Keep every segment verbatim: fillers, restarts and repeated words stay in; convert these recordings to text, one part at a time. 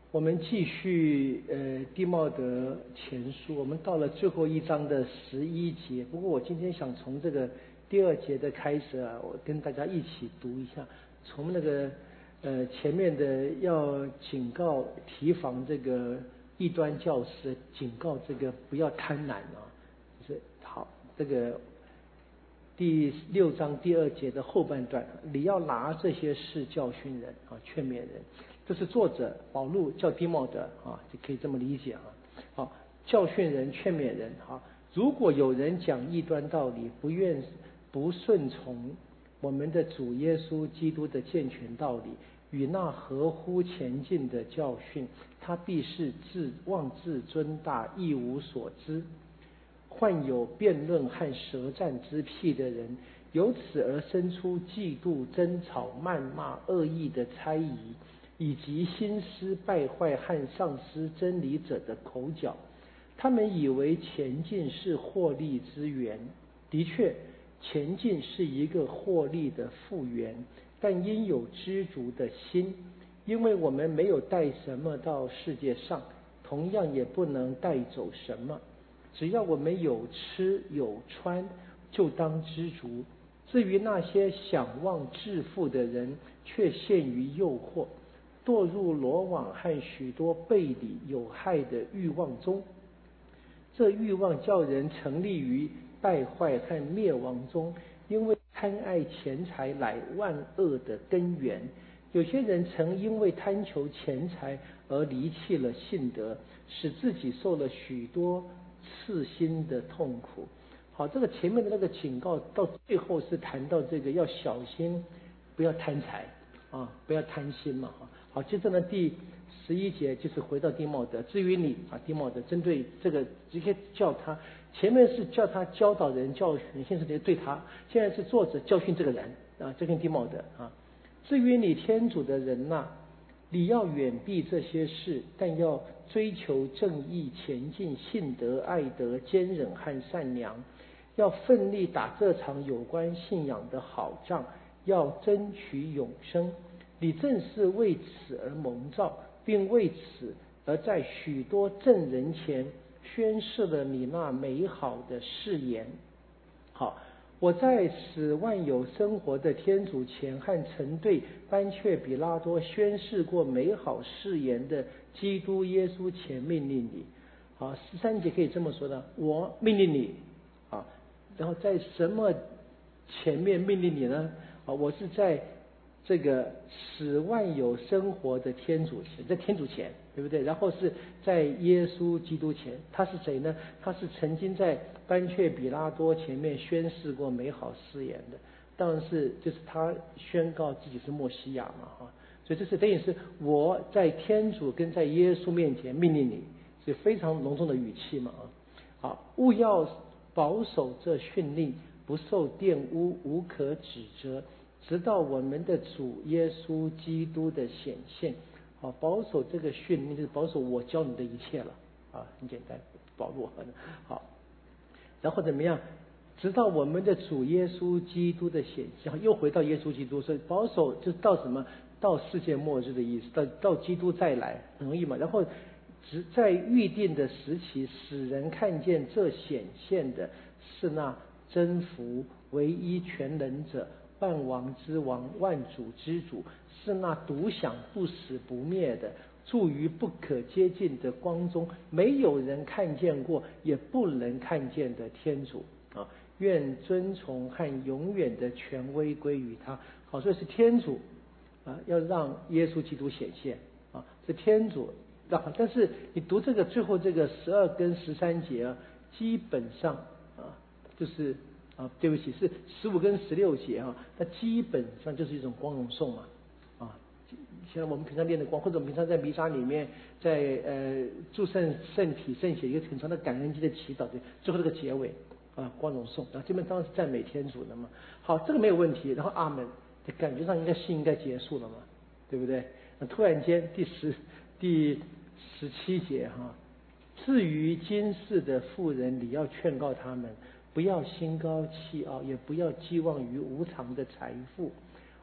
我们继续呃地茂德前书，我们到了最后一章的十一节。不过我今天想从这个第二节的开始啊，我跟大家一起读一下，从那个呃前面的要警告提防这个异端教师，警告这个不要贪婪啊，就是好这个第六章第二节的后半段，你要拿这些事教训人啊，劝勉人。这是作者保禄叫提茂德啊，就可以这么理解啊。好，教训人、劝勉人啊。如果有人讲异端道理，不愿不顺从我们的主耶稣基督的健全道理，与那合乎前进的教训，他必是自妄自尊大，一无所知，患有辩论和舌战之癖的人，由此而生出嫉妒、争吵、谩骂、恶意的猜疑，以及心思败坏和丧失真理者的口角。他们以为前进是获利之源，的确，前进是一个获利的复原，但应有知足的心，因为我们没有带什么到世界上，同样也不能带走什么。只要我们有吃有穿，就当知足。至于那些想望致富的人，却陷于诱惑，堕入罗网和许多背离有害的欲望中。这欲望叫人成立于败坏和灭亡中，因为贪爱钱财乃万恶的根源。有些人曾因为贪求钱财而离弃了信德，使自己受了许多刺心的痛苦。好，这个前面的那个警告到最后是谈到这个要小心，不要贪财啊，不要贪心嘛。好，接着呢第十一节就是回到提茂德。至于你啊，提茂德针对这个直接叫他，前面是叫他教导人教训，现在是对他，现在是作者教训这个人啊，这跟提茂德啊。至于你天主的人呐、啊，你要远避这些事，但要追求正义，前进信德、爱德、坚忍和善良，要奋力打这场有关信仰的好仗，要争取永生。你正是为此而蒙召，并为此而在许多证人前宣示了你那美好的誓言。好，我在使万有生活的天主前和曾对班却比拉多宣示过美好誓言的基督耶稣前命令你。好，十三节可以这么说的，我命令你啊。然后在什么前面命令你呢？啊，我是在这个使万有生活的天主前，在天主前，对不对？然后是在耶稣基督前，他是谁呢？他是曾经在班却比拉多前面宣誓过美好誓言的，当然是就是他宣告自己是默西亚嘛，哈，所以这是等于是我在天主跟在耶稣面前命令你，是非常隆重的语气嘛，啊，好，务要保守这训令，不受玷污，无可指责，直到我们的主耶稣基督的显现。好，保守这个训令就是保守我教你的一切了啊，很简单，保罗。好，然后怎么样？直到我们的主耶稣基督的显现，又回到耶稣基督，所以保守就是到什么？到世界末日的意思，到到基督再来，很容易嘛。然后只在预定的时期，使人看见这显现的是那真福、唯一全能者、万王之王、万主之主，是那独享不死不灭的，住于不可接近的光中，没有人看见过，也不能看见的天主啊！愿尊崇和永远的权威归于他。好，所以是天主啊，要让耶稣基督显现啊，是天主让。但是你读这个最后这个十二跟十三节啊，基本上啊就是啊，对不起，是十五跟十六节啊，它基本上就是一种光荣颂嘛啊。像我们平常念的光，或者我们平常在弥撒里面，在呃祝圣圣体圣血一个很长的感恩祭的祈祷的最后这个结尾啊，光荣颂，然后基本上是赞美天主的嘛。好，这个没有问题。然后阿门，感觉上应该信应该结束了嘛，对不对？那突然间第十第十七节哈，至于今世的妇人，你要劝告他们，不要心高气傲，也不要寄望于无常的财富。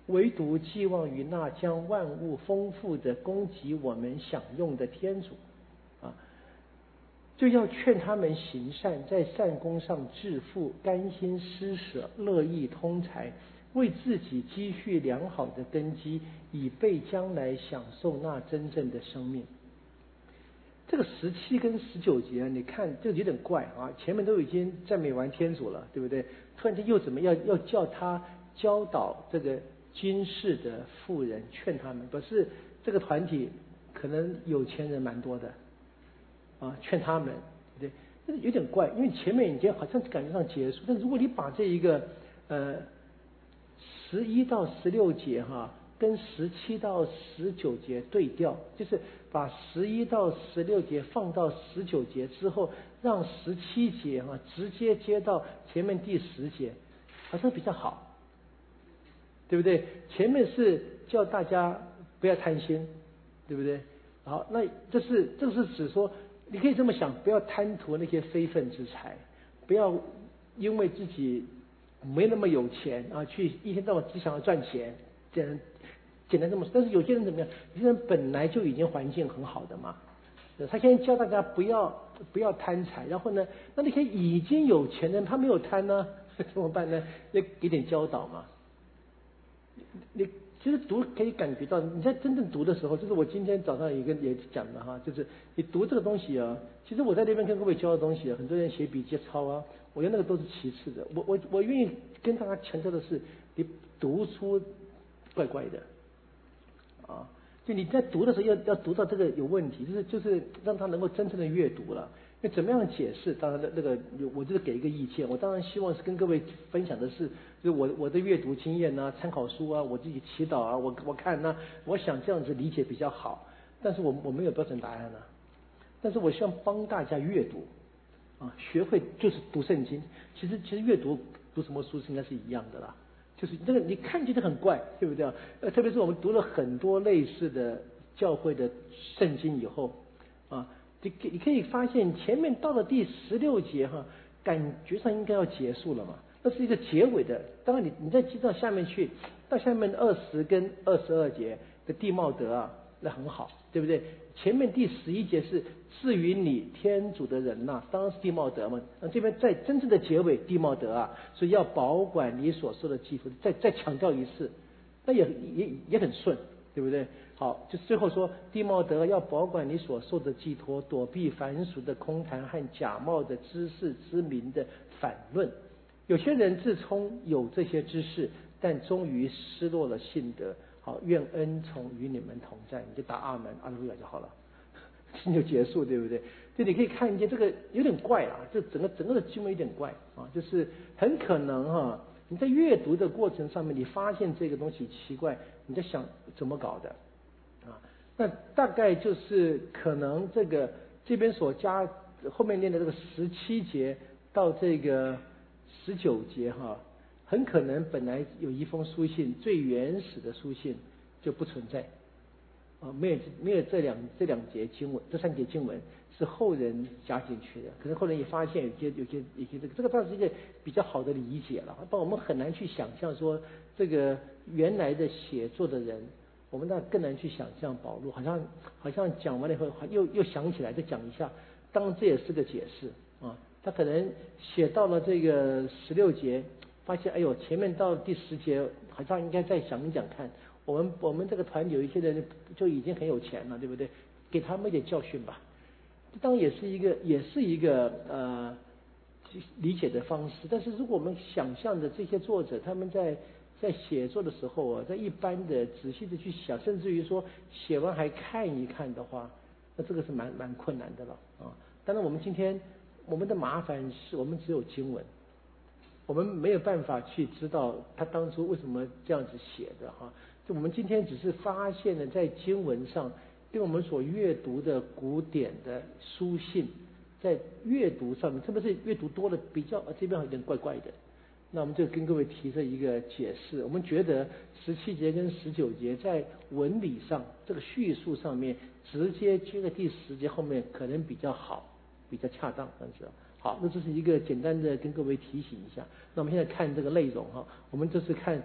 唯独寄望于那将万物丰富的供给我们享用的天主啊，就要劝他们行善，在善功上致富，甘心施舍，乐意通财，为自己积蓄良好的根基，以备将来享受那真正的生命。这个十七跟十九节，你看这有点怪啊，前面都已经赞美完天主了，对不对？突然间又怎么样？要叫他教导这个今世的富人，劝他们，可是这个团体可能有钱人蛮多的啊，劝他们，对不对？有点怪，因为前面已经好像感觉上结束，但如果你把这一个呃十一到十六节哈，跟十七到十九节对调，就是把十一到十六节放到十九节之后，让十七节哈直接接到前面第十节，好像比较好，对不对？前面是叫大家不要贪心，对不对？好，那这是这是指说，你可以这么想，不要贪图那些非分之财，不要因为自己没那么有钱啊，去一天到晚只想要赚钱，简单简单这么说。但是有些人怎么样？有些人本来就已经环境很好的嘛，他现在教大家不要不要贪财，然后呢，那那些已经有钱人他没有贪呢，怎么办呢？要给点教导嘛。你其实读可以感觉到，你在真正读的时候，就是我今天早上也跟也讲的哈，就是你读这个东西啊，其实我在那边跟各位教的东西，很多人写笔记抄啊，我觉得那个都是其次的。我我我愿意跟大家强调的是，你读书怪怪的啊，就你在读的时候要要读到这个有问题，就是就是让他能够真正的阅读了。那怎么样解释？当然，那个我就是给一个意见。我当然希望是跟各位分享的是，就是我我的阅读经验啊、参考书啊、我自己祈祷啊，我我看呢、啊，我想这样子理解比较好。但是我我没有标准答案啊。但是我希望帮大家阅读啊，学会就是读圣经。其实其实阅读读什么书是应该是一样的啦。就是这个你看起来很怪，对不对？呃，特别是我们读了很多类似的教会的圣经以后啊。你你可以发现前面到了第十六节哈，感觉上应该要结束了嘛，那是一个结尾的。当然你你再接到下面去，到下面二十跟二十二节的地茂德啊，那很好，对不对？前面第十一节是至于你天主的人呐、啊，当然是地茂德嘛。那这边在真正的结尾地茂德啊，所以要保管你所受的寄托，再再强调一次，那也也也很顺，对不对？好，就是最后说，地茂德要保管你所受的寄托，躲避凡俗的空谈和假冒的知识之名的反论。有些人自称有这些知识，但终于失落了信德。好，愿恩宠与你们同在，你就打阿门阿路亚就好了，就结束，对不对？就你可以看见这个有点怪啊，就整个整个的经文有点怪啊，就是很可能哈、啊，你在阅读的过程上面，你发现这个东西奇怪，你在想怎么搞的？啊，那大概就是可能这个这边所加后面念的这个十七节到这个十九节哈，很可能本来有一封书信，最原始的书信就不存在啊，没有没有这两这两节经文，这三节经文是后人加进去的，可能后人也发现有些有些有些这个这个倒是一个比较好的理解了，但我们很难去想象说这个原来的写作的人。我们那更难去想象保罗，好像好像讲完了以后，又又想起来再讲一下，当然这也是个解释啊。他可能写到了这个十六节，发现哎呦，前面到第十节好像应该再讲一讲看。我们我们这个团有一些人就已经很有钱了，对不对？给他们一点教训吧。这当然也是一个也是一个呃理解的方式。但是如果我们想象的这些作者他们在在写作的时候啊，在一般的仔细的去想，甚至于说写完还看一看的话，那这个是蛮蛮困难的了啊。当然我们今天我们的麻烦是我们只有经文，我们没有办法去知道他当初为什么这样子写的哈。就我们今天只是发现了在经文上，对我们所阅读的古典的书信，在阅读上面，特别是阅读多了比较这边有点怪怪的。那我们就跟各位提出一个解释，我们觉得十七节跟十九节在文理上这个叙述上面直接接在第十节后面可能比较好，比较恰当，这样子。好，那这是一个简单的跟各位提醒一下。那我们现在看这个内容哈，我们这是看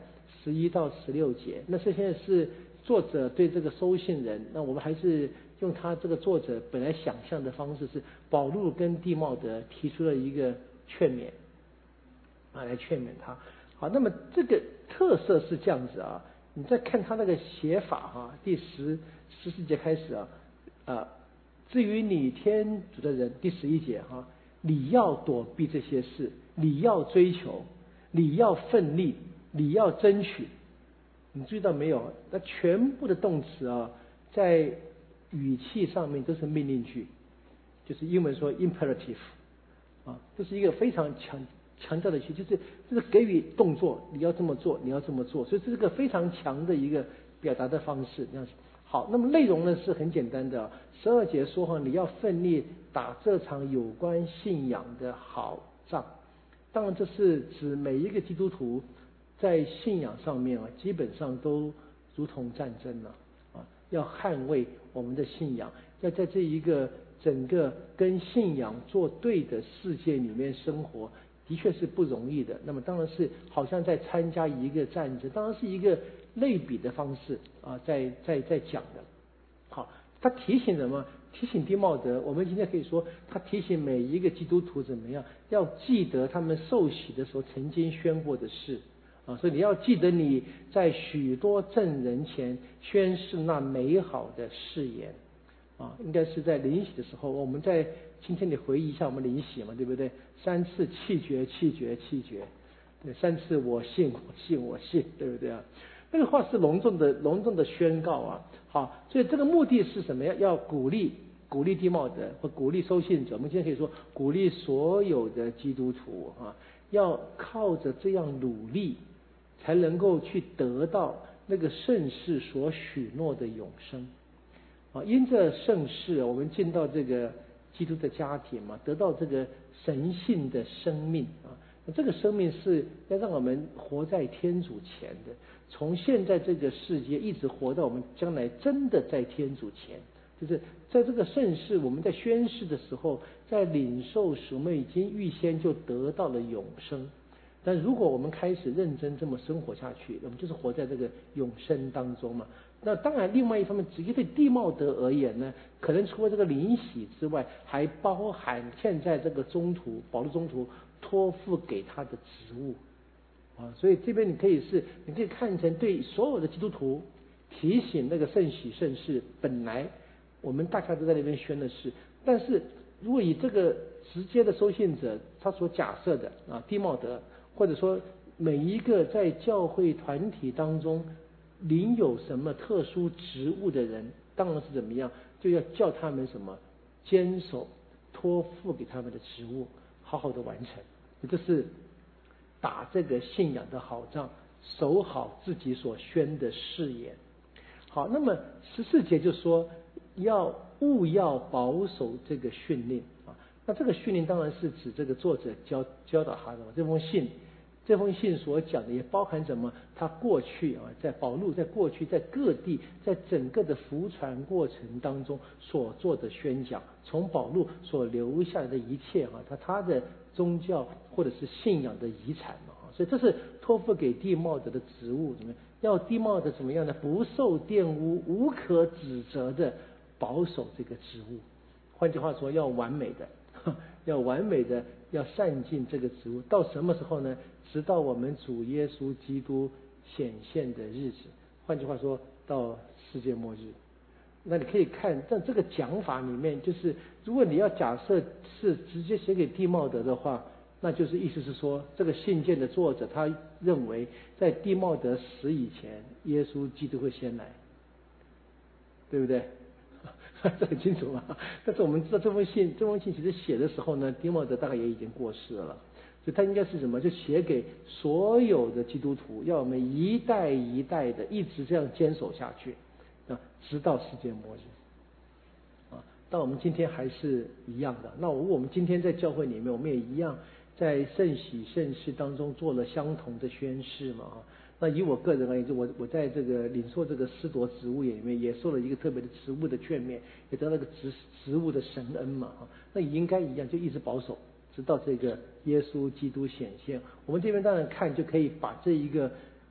十一到十六节。那这些是作者对这个收信人，那我们还是用他这个作者本来想象的方式，是保禄跟地茂德提出了一个劝勉啊，来劝勉他。好，那么这个特色是这样子啊，你再看他那个写法啊，第十十四节开始啊，啊，至于你天主的人，第十一节哈、啊，你要躲避这些事，你要追求，你要奋力，你要争取。你注意到没有？那全部的动词啊，在语气上面都是命令句，就是英文说 imperative 啊，这是一个非常强强调的句，就是就是给予动作，你要这么做，你要这么做，所以这是个非常强的一个表达的方式。这样好，那么内容呢是很简单的，十二节说哈，你要奋力打这场有关信仰的好仗。当然，这是指每一个基督徒在信仰上面啊，基本上都如同战争了啊，要捍卫我们的信仰，要在这一个整个跟信仰作对的世界里面生活，的确是不容易的。那么当然是好像在参加一个战争，当然是一个类比的方式啊，在在在讲的。好，他提醒什么？提醒地茂德，我们今天可以说，他提醒每一个基督徒怎么样，要记得他们受洗的时候曾经宣过的事啊，所以你要记得你在许多证人前宣誓那美好的誓言啊，应该是在临洗的时候，我们在今天你回忆一下我们临洗嘛，对不对？三次弃绝弃绝弃绝，对，三次我信我信我信，对不对啊？那个话是隆重的隆重的宣告啊。好，所以这个目的是什么呀？要鼓励鼓励地茂德或鼓励收信者，我们今天可以说鼓励所有的基督徒啊，要靠着这样努力，才能够去得到那个圣事所许诺的永生啊。因着圣事，我们进到这个基督的家庭嘛，得到这个神性的生命啊。这个生命是要让我们活在天主前的，从现在这个世界一直活到我们将来真的在天主前。就是在这个圣事，我们在宣誓的时候，在领受时，我们已经预先就得到了永生。但如果我们开始认真这么生活下去，我们就是活在这个永生当中嘛。那当然，另外一方面，直接对地茂德而言呢，可能除了这个灵洗之外，还包含现在这个中途保禄中途托付给他的职务啊。所以这边你可以是，你可以看成对所有的基督徒提醒那个圣洗圣事，本来我们大家都在那边宣的事，但是如果以这个直接的收信者他所假设的啊，地茂德，或者说每一个在教会团体当中领有什么特殊职务的人，当然是怎么样，就要叫他们什么坚守托付给他们的职务，好好的完成，也就是打这个信仰的好仗，守好自己所宣的誓言。好，那么十四节就说要务要保守这个训令啊。那这个训令当然是指这个作者教教导他的这封信。这封信所讲的也包含什么？他过去啊，在保禄在过去在各地，在整个的福传过程当中所做的宣讲，从保禄所留下来的一切啊，他他的宗教或者是信仰的遗产嘛啊，所以这是托付给地茂德的职务，怎么样？要地茂德怎么样呢？不受玷污，无可指责的保守这个职务。换句话说，要完美的，要完美的，要善尽这个职务。到什么时候呢？直到我们主耶稣基督显现的日子。换句话说，到世界末日。那你可以看，在这个讲法里面，就是如果你要假设是直接写给地茂德的话，那就是意思是说，这个信件的作者他认为，在地茂德死以前，耶稣基督会先来，对不对？这很清楚嘛。但是我们知道这封信，这封信其实写的时候呢，地茂德大概也已经过世了。所以他应该是什么？就写给所有的基督徒，要我们一代一代的一直这样坚守下去啊，直到世界末日啊。但我们今天还是一样的。那我们今天在教会里面，我们也一样在圣洗圣事当中做了相同的宣誓嘛啊。那以我个人而言，就我我在这个领受这个司铎职务里面，也受了一个特别的职务的劝勉，也得到了个职职务的神恩嘛啊。那也应该一样，就一直保守。直到这个耶稣基督显现，我们这边当然看就可以把这一个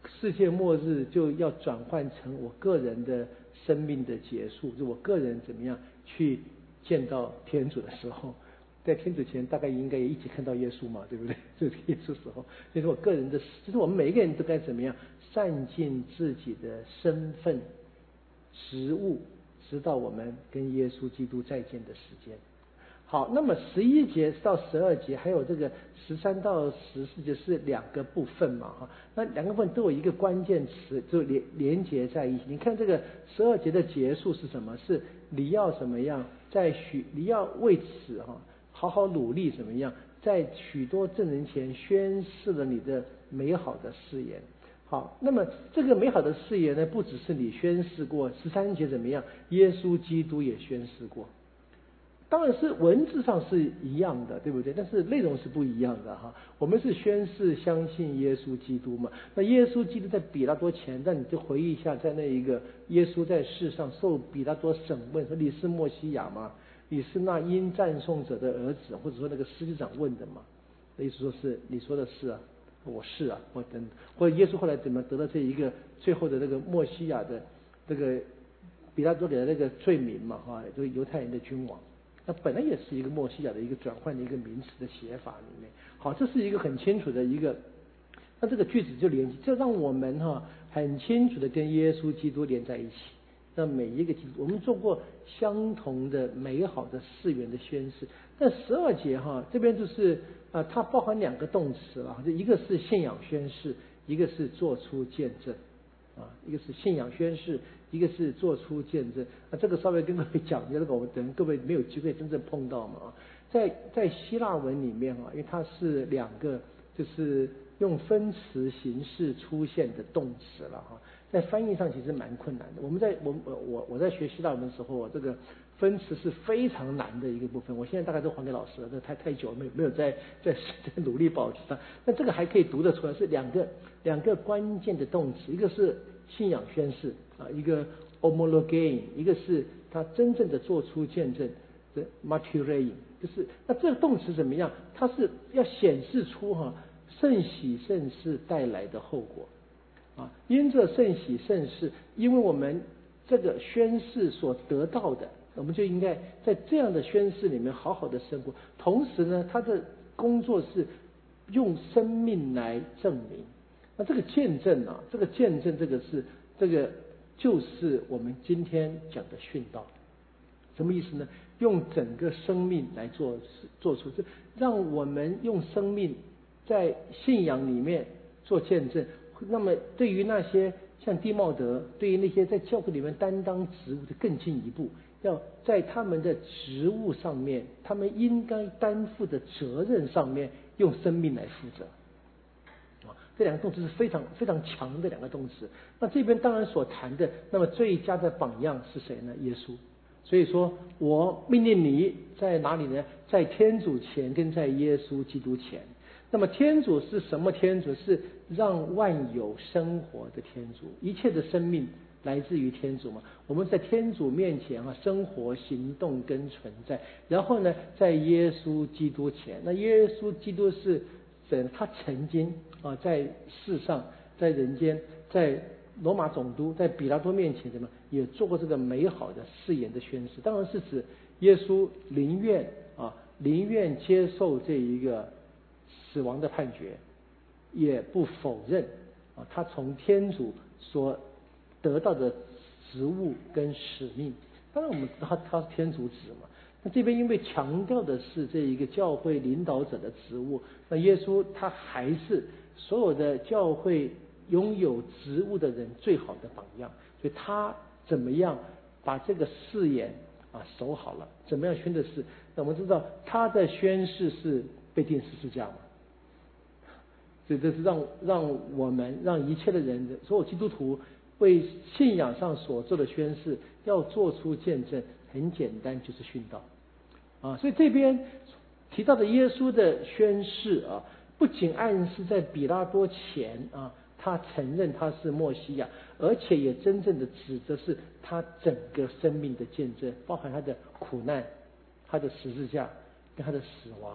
世界末日就要转换成我个人的生命的结束，就我个人怎么样去见到天主的时候，在天主前大概应该也一起看到耶稣嘛，对不对？就是耶稣时候，所以说我个人的，就是我们每一个人都该怎么样善尽自己的身份职务，直到我们跟耶稣基督再见的时间。好，那么十一节到十二节，还有这个十三到十四节是两个部分嘛，哈，那两个部分都有一个关键词，就连连结在一起。你看这个十二节的结束是什么？是你要怎么样在许你要为此哈好好努力怎么样，在许多证人前宣示了你的美好的誓言。好，那么这个美好的誓言呢，不只是你宣誓过，十三节怎么样？耶稣基督也宣誓过。当然是文字上是一样的，对不对？但是内容是不一样的哈。我们是宣誓相信耶稣基督嘛。那耶稣基督在比拉多前，那你就回忆一下，在那一个耶稣在世上受比拉多审问，说你是默西亚吗？你是那因赞颂者的儿子，或者说那个司祭长问的嘛？那意思说是你说的是啊，我是啊，或等，或者耶稣后来怎么得到这一个最后的那个默西亚的这个比拉多给的那个罪名嘛？哈，就是犹太人的君王。那本来也是一个默西亚的一个转换的一个名词的写法里面，好，这是一个很清楚的一个，那这个句子就连接，这让我们哈很清楚的跟耶稣基督连在一起。那每一个基督，我们做过相同的美好的誓言的宣誓。但十二节哈这边就是啊、呃，它包含两个动词了，就一个是信仰宣誓，一个是做出见证。啊，一个是信仰宣誓，一个是做出见证。啊，这个稍微跟各位讲，这个我们等各位没有机会真正碰到嘛。啊，在在希腊文里面啊，因为它是两个就是用分词形式出现的动词了哈，在翻译上其实蛮困难的。我们在我我我在学希腊文的时候，这个分词是非常难的一个部分。我现在大概都还给老师了，这太太久了，没有没有在在在努力保持它。那这个还可以读得出来，是两个两个关键的动词，一个是信仰宣誓啊，一个 homologein， 一个是他真正的做出见证的 martyrein， 就是那这个动词怎么样？它是要显示出哈、啊、圣喜圣事带来的后果啊，因着圣喜圣事，因为我们这个宣誓所得到的，我们就应该在这样的宣誓里面好好的生活。同时呢，他的工作是用生命来证明。那这个见证啊，这个见证，这个是这个就是我们今天讲的殉道。什么意思呢？用整个生命来做做出这，让我们用生命在信仰里面做见证。那么对于那些像弟茂德，对于那些在教会里面担当职务的更进一步，要在他们的职务上面，他们应该担负的责任上面，用生命来负责。这两个动词是非常非常强的两个动词。那这边当然所谈的，那么最佳的榜样是谁呢？耶稣。所以说我命令你在哪里呢？在天主前跟在耶稣基督前。那么天主是什么天主？是让万有生活的天主，一切的生命来自于天主嘛。我们在天主面前啊，生活、行动跟存在。然后呢，在耶稣基督前，那耶稣基督是他曾经啊在世上，在人间，在罗马总督，在比拉多面前怎么也做过这个美好的誓言的宣誓。当然是指耶稣宁愿啊宁愿接受这一个死亡的判决，也不否认啊他从天主所得到的职务跟使命。当然我们知道他他是天主子嘛。那这边因为强调的是这一个教会领导者的职务，那耶稣他还是所有的教会拥有职务的人最好的榜样。所以他怎么样把这个誓言啊守好了，怎么样宣的誓？那我们知道他的宣誓是被钉十字架嘛，所以这是让让我们让一切的人，所有基督徒为信仰上所做的宣誓，要做出见证，很简单，就是殉道啊。所以这边提到的耶稣的宣誓啊，不仅暗示在比拉多前啊，他承认他是默西亚，而且也真正的指的是他整个生命的见证，包含他的苦难、他的十字架跟他的死亡，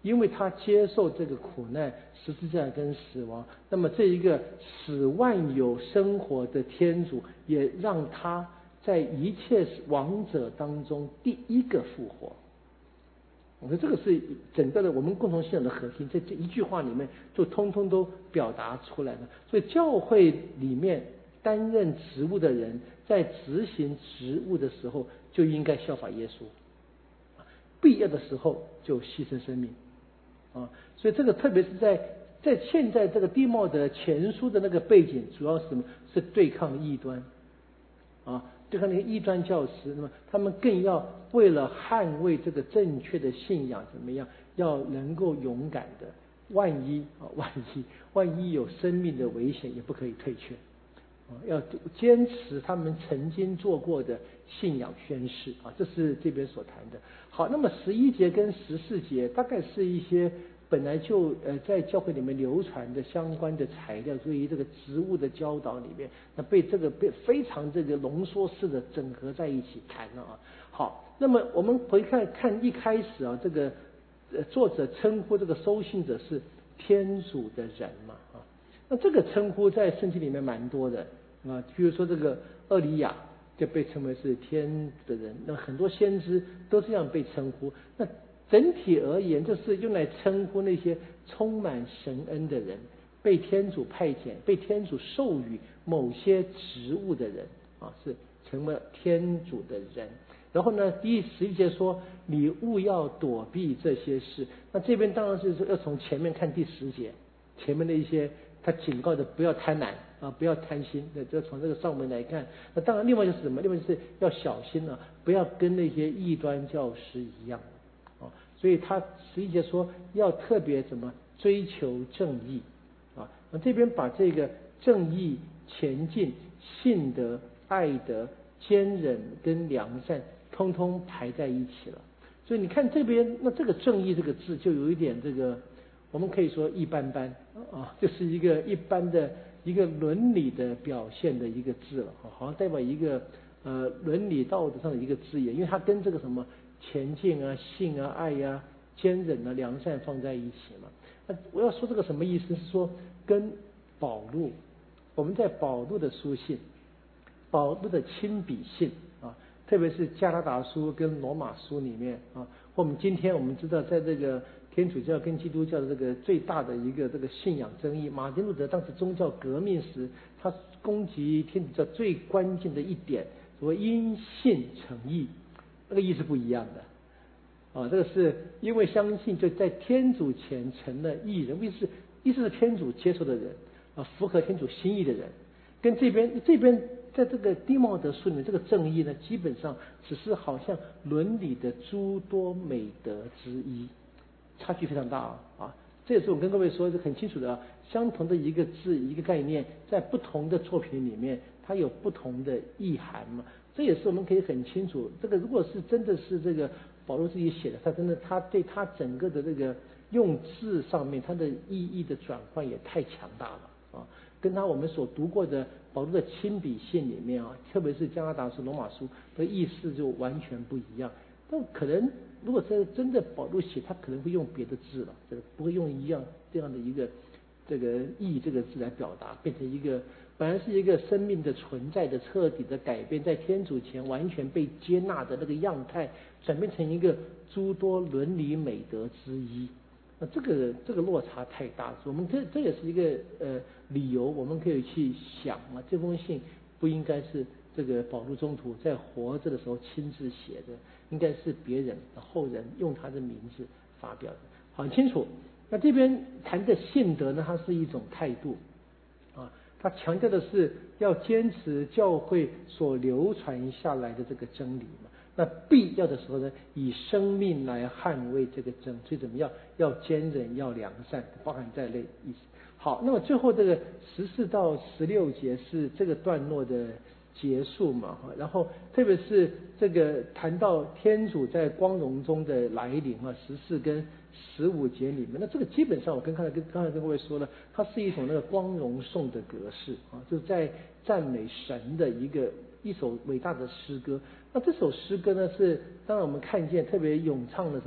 因为他接受这个苦难、十字架跟死亡，那么这一个使万有生活的天主，也让他在一切亡者当中第一个复活。我说这个是整个的我们共同信仰的核心，在这一句话里面就通通都表达出来了。所以教会里面担任职务的人，在执行职务的时候就应该效法耶稣，必要的时候就牺牲生命啊。所以这个特别是在在现在这个地貌的前书的那个背景，主要是什么？是对抗异端啊。对抗那个异端教师，那么他们更要为了捍卫这个正确的信仰，怎么样？要能够勇敢的，万一啊，万一万一有生命的危险，也不可以退却啊，要坚持他们曾经做过的信仰宣誓啊，这是这边所谈的。好，那么十一节跟十四节大概是一些本来就呃在教会里面流传的相关的材料，对于这个职务的教导里面，那被这个被非常这个浓缩式的整合在一起谈了啊。好，那么我们回看看一开始啊，这个呃作者称呼这个收信者是天主的人嘛啊，那这个称呼在圣经里面蛮多的啊，比如说这个厄里亚就被称为是天主的人，那很多先知都这样被称呼。那整体而言，就是用来称呼那些充满神恩的人，被天主派遣、被天主授予某些职务的人啊，是成了天主的人。然后呢，第十一节说你务要躲避这些事。那这边当然是说要从前面看第十节，前面的一些他警告的不要贪婪啊，不要贪心。那就从这个上文来看，那当然另外就是什么？另外就是要小心了、啊，不要跟那些异端教师一样。所以他十一节说要特别怎么追求正义啊？那这边把这个正义、前进、信德、爱德、坚忍跟良善，通通排在一起了。所以你看这边，那这个正义这个字就有一点这个，我们可以说一般般啊，就是一个一般的一个伦理的表现的一个字了，好像代表一个呃伦理道德上的一个字眼，因为它跟这个什么前进啊、信啊、爱呀、啊、坚忍啊、良善放在一起嘛。那我要说这个什么意思？是说跟保禄，我们在保禄的书信、保禄的亲笔信啊，特别是加拉达书跟罗马书里面啊，或我们今天我们知道，在这个天主教跟基督教的这个最大的一个这个信仰争议，马丁路德当时宗教革命时，他攻击天主教最关键的一点，所谓因信成义。这个意思不一样的啊，这个是因为相信就在天主前成了义人，意思意思是天主接受的人啊，符合天主心意的人，跟这边这边在这个蒂莫德书里面这个正义呢，基本上只是好像伦理的诸多美德之一，差距非常大啊啊！这也是我跟各位说是很清楚的啊，相同的一个字一个概念，在不同的作品里面，它有不同的意涵嘛。这也是我们可以很清楚，这个如果是真的是这个保罗自己写的，他真的他对他整个的这个用字上面，他的意义的转换也太强大了啊，跟他我们所读过的保罗的亲笔信里面啊，特别是加拉达书、罗马书的意思就完全不一样。但可能如果是真的保罗写，他可能会用别的字了，这个不会用一样这样的一个这个义这个字来表达，变成一个本来是一个生命的存在的彻底的改变，在天主前完全被接纳的那个样态，转变成一个诸多伦理美德之一。那这个这个落差太大，我们这这也是一个呃理由，我们可以去想啊，这封信不应该是这个保禄宗徒在活着的时候亲自写的，应该是别人后人用他的名字发表的，很清楚。那这边谈的信德呢，它是一种态度啊，它强调的是要坚持教会所流传下来的这个真理嘛。那必要的时候呢，以生命来捍卫这个真，所以怎么样？要坚忍，要良善，包含在内意思。好，那么最后这个十四到十六节是这个段落的结束嘛，然后特别是这个谈到天主在光荣中的来临啊，十四跟十五节里面，那这个基本上我跟刚才跟刚才跟各位说了，它是一种那个光荣颂的格式啊，就是在赞美神的一个一首伟大的诗歌。那这首诗歌呢，是当然我们看见特别咏唱了什么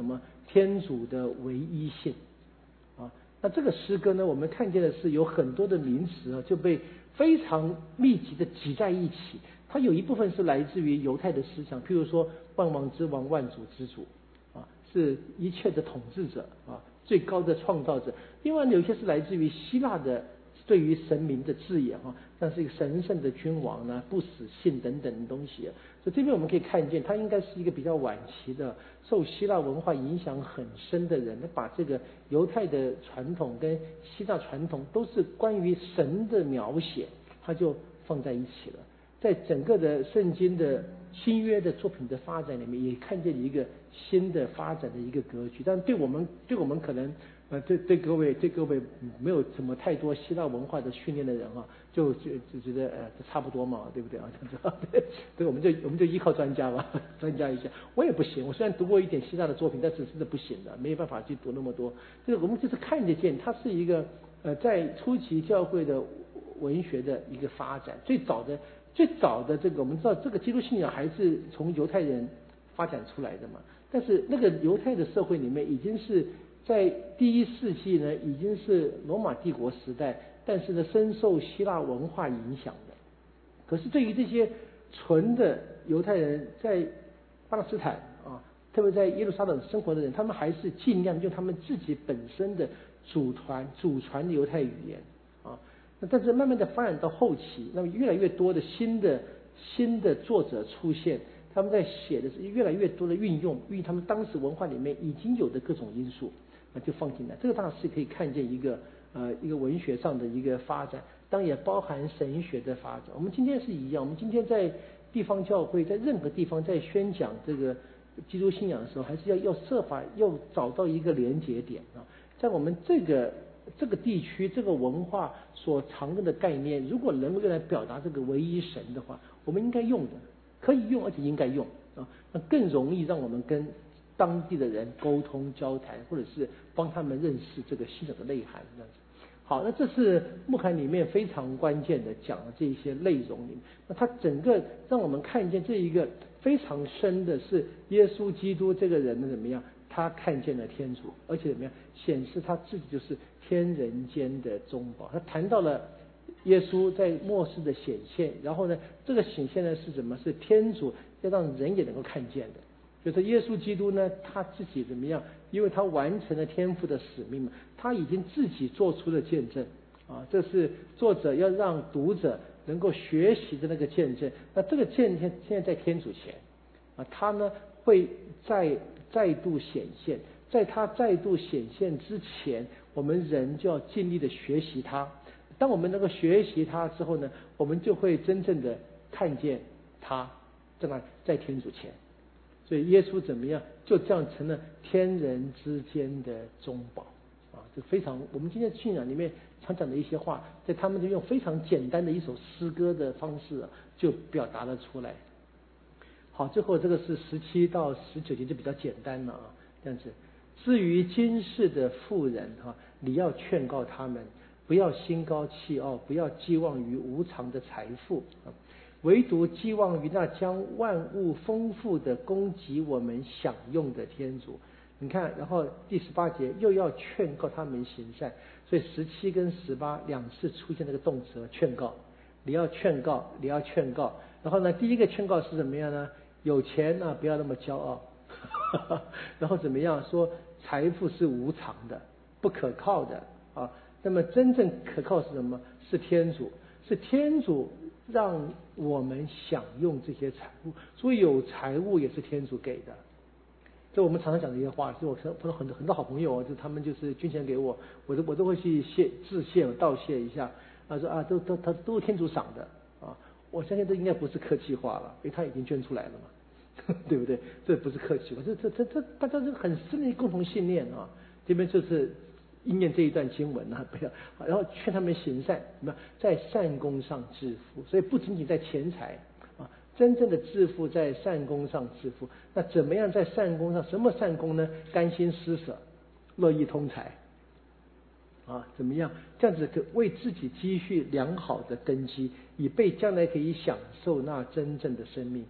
天主的唯一性啊。那这个诗歌呢，我们看见的是有很多的名词啊，就被非常密集的挤在一起。它有一部分是来自于犹太的思想，譬如说万王之王、万主之主啊，是一切的统治者啊，最高的创造者。另外有些是来自于希腊的对于神明的字眼啊，像是一个神圣的君王呢、不死信等等的东西。所以这边我们可以看见，他应该是一个比较晚期的受希腊文化影响很深的人，他把这个犹太的传统跟希腊传统都是关于神的描写，他就放在一起了。在整个的圣经的新约的作品的发展里面，也看见一个新的发展的一个格局。但对我们对我们可能呃对对各位对各位没有什么太多希腊文化的训练的人啊，就就就觉得呃差不多嘛，对不对啊？这样子，对，对，我们就我们就依靠专家吧，专家一下。我也不行，我虽然读过一点希腊的作品，但是真的不行的，没有办法去读那么多。这个我们就是看得见，它是一个呃在初期教会的文学的一个发展，最早的。最早的这个，我们知道这个基督信仰还是从犹太人发展出来的嘛。但是那个犹太的社会里面，已经是在第一世纪呢，已经是罗马帝国时代，但是呢，深受希腊文化影响的。可是对于这些纯的犹太人，在巴勒斯坦啊，特别在耶路撒冷生活的人，他们还是尽量用他们自己本身的祖传祖传的犹太语言啊。那但是慢慢的发展到后期，那么越来越多的新的新的作者出现，他们在写的是越来越多的运用，运用他们当时文化里面已经有的各种因素，那就放进来。这个当然是可以看见一个呃一个文学上的一个发展，当然也包含神学的发展。我们今天是一样，我们今天在地方教会，在任何地方在宣讲这个基督信仰的时候，还是要要设法要找到一个连结点啊，在我们这个。这个地区这个文化所常用的概念，如果能够用来表达这个唯一神的话，我们应该用的，可以用而且应该用啊，那更容易让我们跟当地的人沟通交谈，或者是帮他们认识这个信仰的内涵这样子。好，那这是牧函里面非常关键的讲的这一些内容里面，那它整个让我们看见这一个非常深的是耶稣基督这个人的怎么样，他看见了天主，而且怎么样显示他自己就是天人间的中保。他谈到了耶稣在末世的显现，然后呢，这个显现呢是什么？是天主要让人也能够看见的。就是耶稣基督呢，他自己怎么样？因为他完成了天父的使命嘛，他已经自己做出了见证啊。这是作者要让读者能够学习的那个见证。那这个见证现在在天主前啊，他呢会再再度显现。在他再度显现之前，我们人就要尽力的学习他。当我们能够学习他之后呢，我们就会真正的看见他在那在天主前。所以耶稣怎么样，就这样成了天人之间的中保啊！这非常我们今天信仰里面常讲的一些话，在他们就用非常简单的一首诗歌的方式、啊、就表达了出来。好，最后这个是十七到十九节就比较简单了啊，这样子。至于今世的妇人哈、啊，你要劝告他们，不要心高气傲，不要寄望于无常的财富啊，唯独寄望于那将万物丰富的供给我们享用的天主。你看，然后第十八节又要劝告他们行善，所以十七跟十八两次出现那个动词劝告，你要劝告，你要劝告。然后呢，第一个劝告是怎么样呢？有钱啊，不要那么骄傲。然后怎么样说？财富是无常的，不可靠的啊。那么真正可靠是什么？是天主，是天主让我们享用这些财物，所以有财物也是天主给的。这我们常常讲的一些话，是我碰到很多很多好朋友，就他们就是捐钱给我，我都我都会去谢致谢道谢一下啊，说啊都都他都是天主赏的啊。我相信这应该不是客气话了，因为他已经捐出来了嘛。对不对？这不是客气话，这这这这大家是很深的共同信念啊。这边就是应验这一段经文啊，不要，然后劝他们行善，什么在善功上致富，所以不仅仅在钱财啊，真正的致富在善功上致富。那怎么样在善功上？什么善功呢？甘心施舍，乐意通财啊，怎么样？这样子可为自己积蓄良好的根基，以备将来可以享受那真正的生命。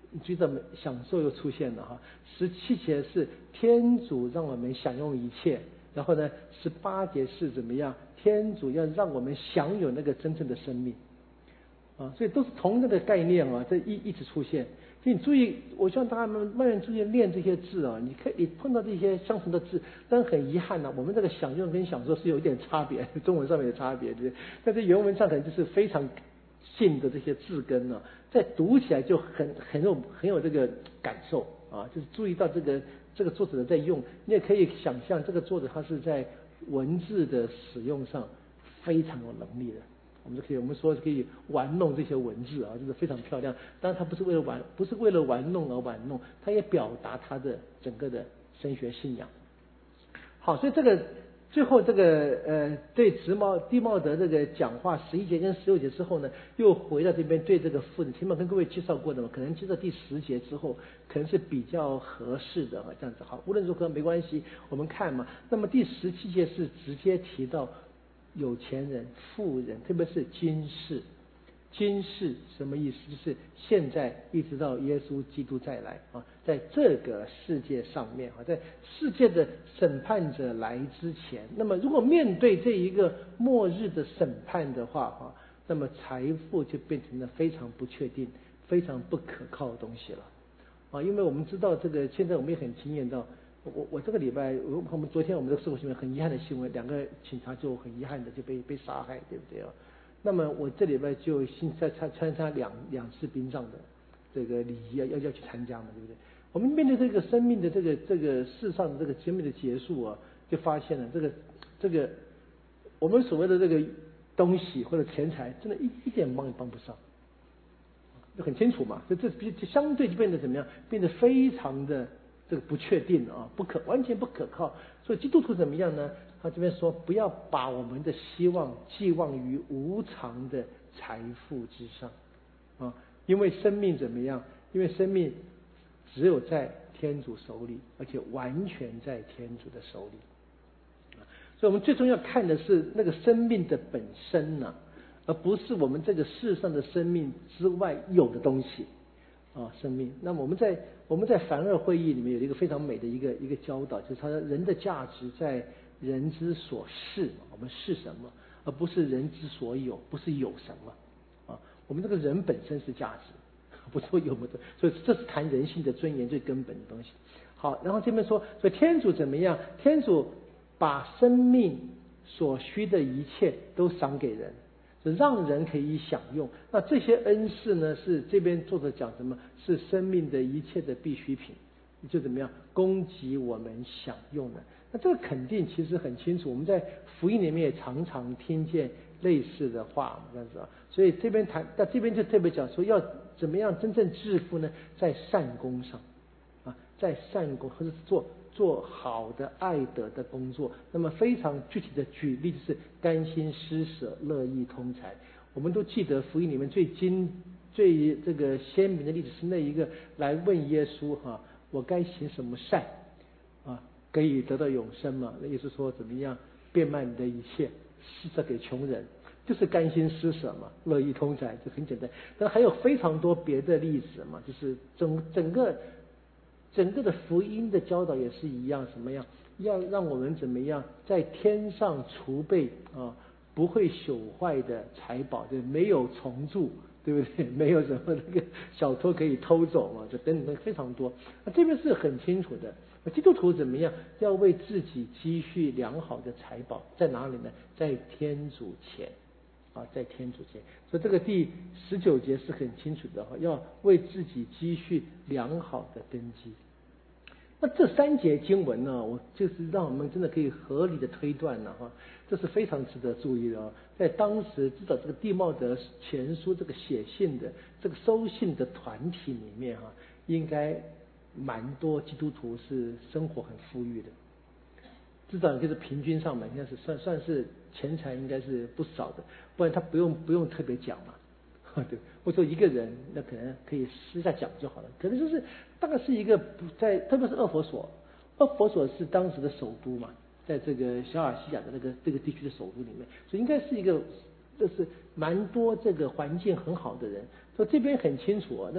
你觉得享受又出现了哈。十七节是天主让我们享用一切，然后呢，十八节是怎么样？天主要让我们享有那个真正的生命啊，所以都是同样的概念啊，这一一直出现。所以你注意，我希望大家慢慢注意练这些字啊。你可以碰到这些相同的字，但很遗憾呢、啊，我们这个享用跟享受是有一点差别，中文上面的差别，对不对？但是原文上可能就是非常近的这些字根呢、啊，在读起来就很很有很有这个感受啊，就是注意到这个这个作者在用，你也可以想象这个作者他是在文字的使用上非常有能力的。我们就可以，我们说可以玩弄这些文字啊，就是非常漂亮。当然，他不是为了玩，不是为了玩弄而玩弄，他也表达他的整个的神学信仰。好，所以这个最后这个呃，对直茂地茂德这个讲话十一节跟十六节之后呢，又回到这边对这个父子，前面跟各位介绍过的嘛，可能接到第十节之后，可能是比较合适的啊，这样子。好，无论如何没关系，我们看嘛。那么第十七节是直接提到有钱人、富人，特别是今世。今世什么意思？就是现在一直到耶稣基督再来啊，在这个世界上面啊，在世界的审判者来之前，那么如果面对这一个末日的审判的话啊，那么财富就变成了非常不确定、非常不可靠的东西了啊，因为我们知道这个，现在我们也很惊艳到。我我这个礼拜，我我们昨天我们的社会新闻很遗憾的新闻，两个警察就很遗憾的就被被杀害，对不对啊？那么我这礼拜就新参参参加两两次殡葬的这个礼仪要要要去参加嘛，对不对？我们面对这个生命的这个这个世上的这个生命的结束啊，就发现了这个这个我们所谓的这个东西或者钱财，真的一一点帮也帮不上，就很清楚嘛。就这就相对就变得怎么样？变得非常的这个不确定啊，不可完全不可靠。所以基督徒怎么样呢？他这边说，不要把我们的希望寄望于无常的财富之上啊，因为生命怎么样？因为生命只有在天主手里，而且完全在天主的手里。所以我们最终要看的是那个生命的本身呢、啊，而不是我们这个世上的生命之外有的东西啊，生命。那么我们在我们在凡二会议里面有一个非常美的一个一个教导，就是他说人的价值在人之所是，我们是什么，而不是人之所有，不是有什么啊。我们这个人本身是价值，不是有没有，所以这是谈人性的尊严最根本的东西。好，然后这边说，所以天主怎么样？天主把生命所需的一切都赏给人，让人可以享用。那这些恩赐呢，是这边作者讲什么？是生命的一切的必需品，就怎么样供给我们享用的。那这个肯定其实很清楚，我们在福音里面也常常听见类似的话，这样子啊。所以这边谈，那这边就特别讲说，要怎么样真正致富呢？在善功上啊，在善功或者是做做好的爱德的工作。那么非常具体的举例就是甘心施舍、乐意通财。我们都记得福音里面最经最这个鲜明的例子是那一个来问耶稣哈、啊，我该行什么善啊？可以得到永生嘛？那意思说怎么样变卖你的一切，施舍给穷人，就是甘心施舍嘛，乐意通财，就很简单。但还有非常多别的例子嘛，就是整整个整个的福音的教导也是一样，什么样要让我们怎么样在天上储备啊，不会朽坏的财宝，对，没有虫蛀，对不对？没有什么那个小偷可以偷走嘛，就等等非常多。那这边是很清楚的。基督徒怎么样？要为自己积蓄良好的财宝，在哪里呢？在天主前啊，在天主前。所以这个第十九节是很清楚的哈，要为自己积蓄良好的根基。那这三节经文呢，我就是让我们真的可以合理的推断了哈，这是非常值得注意的哦。在当时知道这个地茂德前书这个写信的这个收信的团体里面哈，应该蛮多基督徒是生活很富裕的，至少就是平均上嘛，应该是算算是钱财应该是不少的，不然他不用不用特别讲嘛，对，或者说一个人那可能可以私下讲就好了，可能就是大概是一个不在，特别是厄佛所，厄佛所是当时的首都嘛，在这个小亚细亚的那个这个地区的首都里面，所以应该是一个就是蛮多这个环境很好的人，所以这边很清楚啊。那么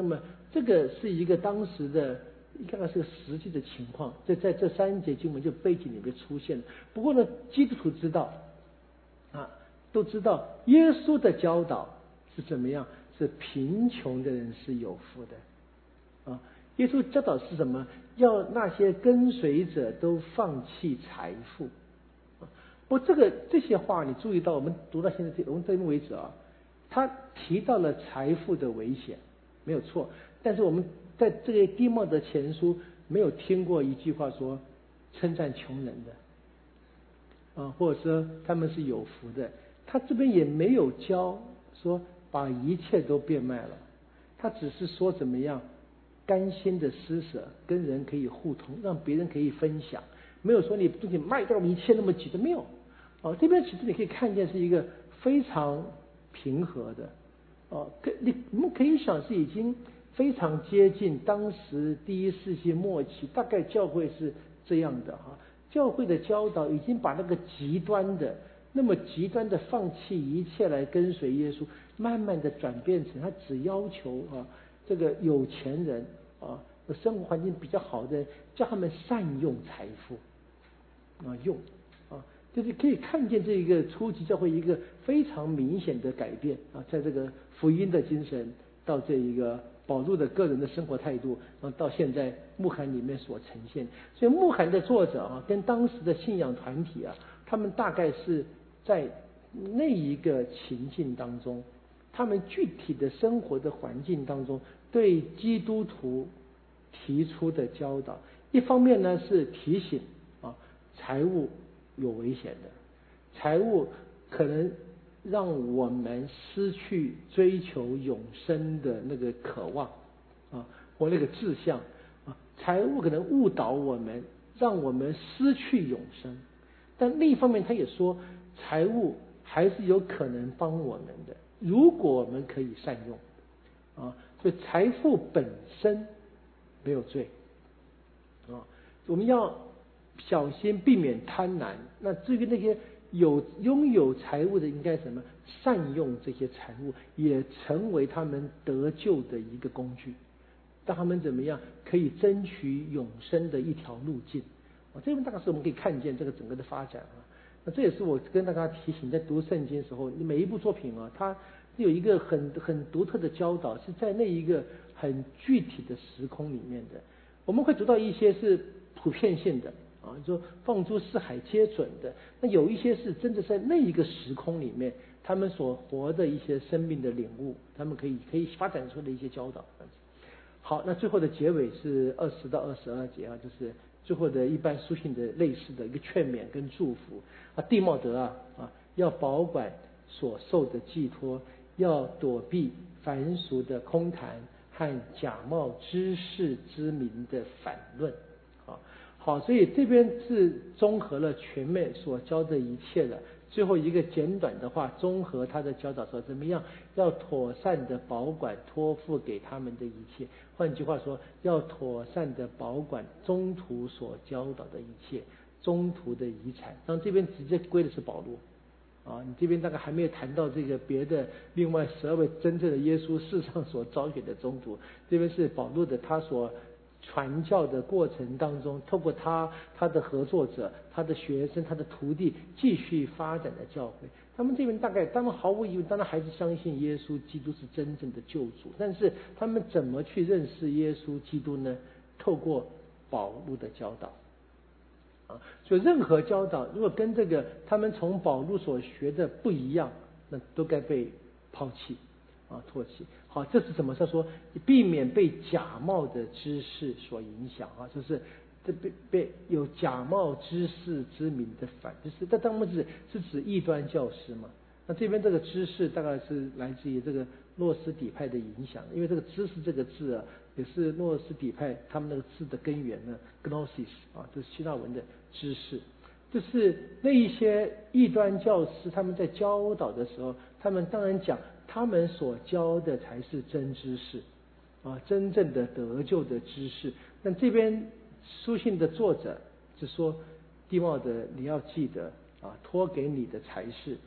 这个是一个当时的应该是个实际的情况，在在这三节经文就背景里面出现了。不过呢，基督徒知道啊，都知道耶稣的教导是怎么样，是贫穷的人是有福的啊。耶稣教导是什么？要那些跟随者都放弃财富。不，这个这些话你注意到，我们读到现在，我们到目为止啊，他提到了财富的危险，没有错。但是我们在这个弟茂德前书没有听过一句话说称赞穷人的啊，或者说他们是有福的。他这边也没有教说把一切都变卖了，他只是说怎么样甘心的施舍，跟人可以互通，让别人可以分享。没有说你东西卖掉一切那么急的，没有。哦，这边其实你可以看见是一个非常平和的，哦，可你我们可以想是已经非常接近当时第一世纪末期，大概教会是这样的哈，教会的教导已经把那个极端的那么极端的放弃一切来跟随耶稣，慢慢的转变成他只要求啊这个有钱人啊生活环境比较好的，叫他们善用财富啊用。就是可以看见这一个初级教会一个非常明显的改变啊，在这个福音的精神到这一个保禄的个人的生活态度，然后到现在牧函里面所呈现。所以牧函的作者啊，跟当时的信仰团体啊，他们大概是在那一个情境当中，他们具体的生活的环境当中，对基督徒提出的教导，一方面呢是提醒啊财务有危险的，财务可能让我们失去追求永生的那个渴望啊，或那个志向啊，财务可能误导我们，让我们失去永生。但另一方面，他也说，财务还是有可能帮我们的，如果我们可以善用啊，所以财富本身没有罪啊，我们要小心避免贪婪。那至于那些有拥有财物的，应该什么善用这些财物，也成为他们得救的一个工具，让他们怎么样可以争取永生的一条路径啊。这边大概是我们可以看见这个整个的发展啊。那这也是我跟大家提醒，在读圣经的时候，你每一部作品啊，它有一个很很独特的教导，是在那一个很具体的时空里面的。我们会读到一些是普遍性的啊，就说放诸四海皆准的。那有一些是真的在那一个时空里面，他们所活的一些生命的领悟，他们可以可以发展出的一些教导。好，那最后的结尾是二十到二十二节啊，就是最后的一般书信的类似的一个劝勉跟祝福啊。弟茂德啊啊，要保管所受的寄托，要躲避凡俗的空谈和假冒知识之名的反论啊。好，所以这边是综合了全面所教的一切的。最后一个简短的话，综合他的教导说怎么样要妥善的保管托付给他们的一切。换句话说，要妥善的保管中途所教导的一切，中途的遗产。当然这边直接归的是保罗啊，你这边大概还没有谈到这个别的另外十二位真正的耶稣世上所招选的中途，这边是保罗的他所传教的过程当中，透过他他的合作者、他的学生、他的徒弟继续发展的教会。他们这边大概他们毫无疑问当然还是相信耶稣基督是真正的救主，但是他们怎么去认识耶稣基督呢？透过保罗的教导啊，所以任何教导如果跟这个他们从保罗所学的不一样，那都该被抛弃啊，唾弃。好，这是什么？他说避免被假冒的知识所影响啊，就是这被被有假冒知识之名的反，就是这当然是是指异端教师嘛。那这边这个知识大概是来自于这个诺斯底派的影响，因为这个知识这个字啊，也是诺斯底派他们那个字的根源呢 ，gnosis 啊，这是希腊文的知识。就是那一些异端教师他们在教导的时候，他们当然讲他们所教的才是真知识啊，真正的得救的知识。那这边书信的作者就说，弟茂德你要记得啊，托给你的才是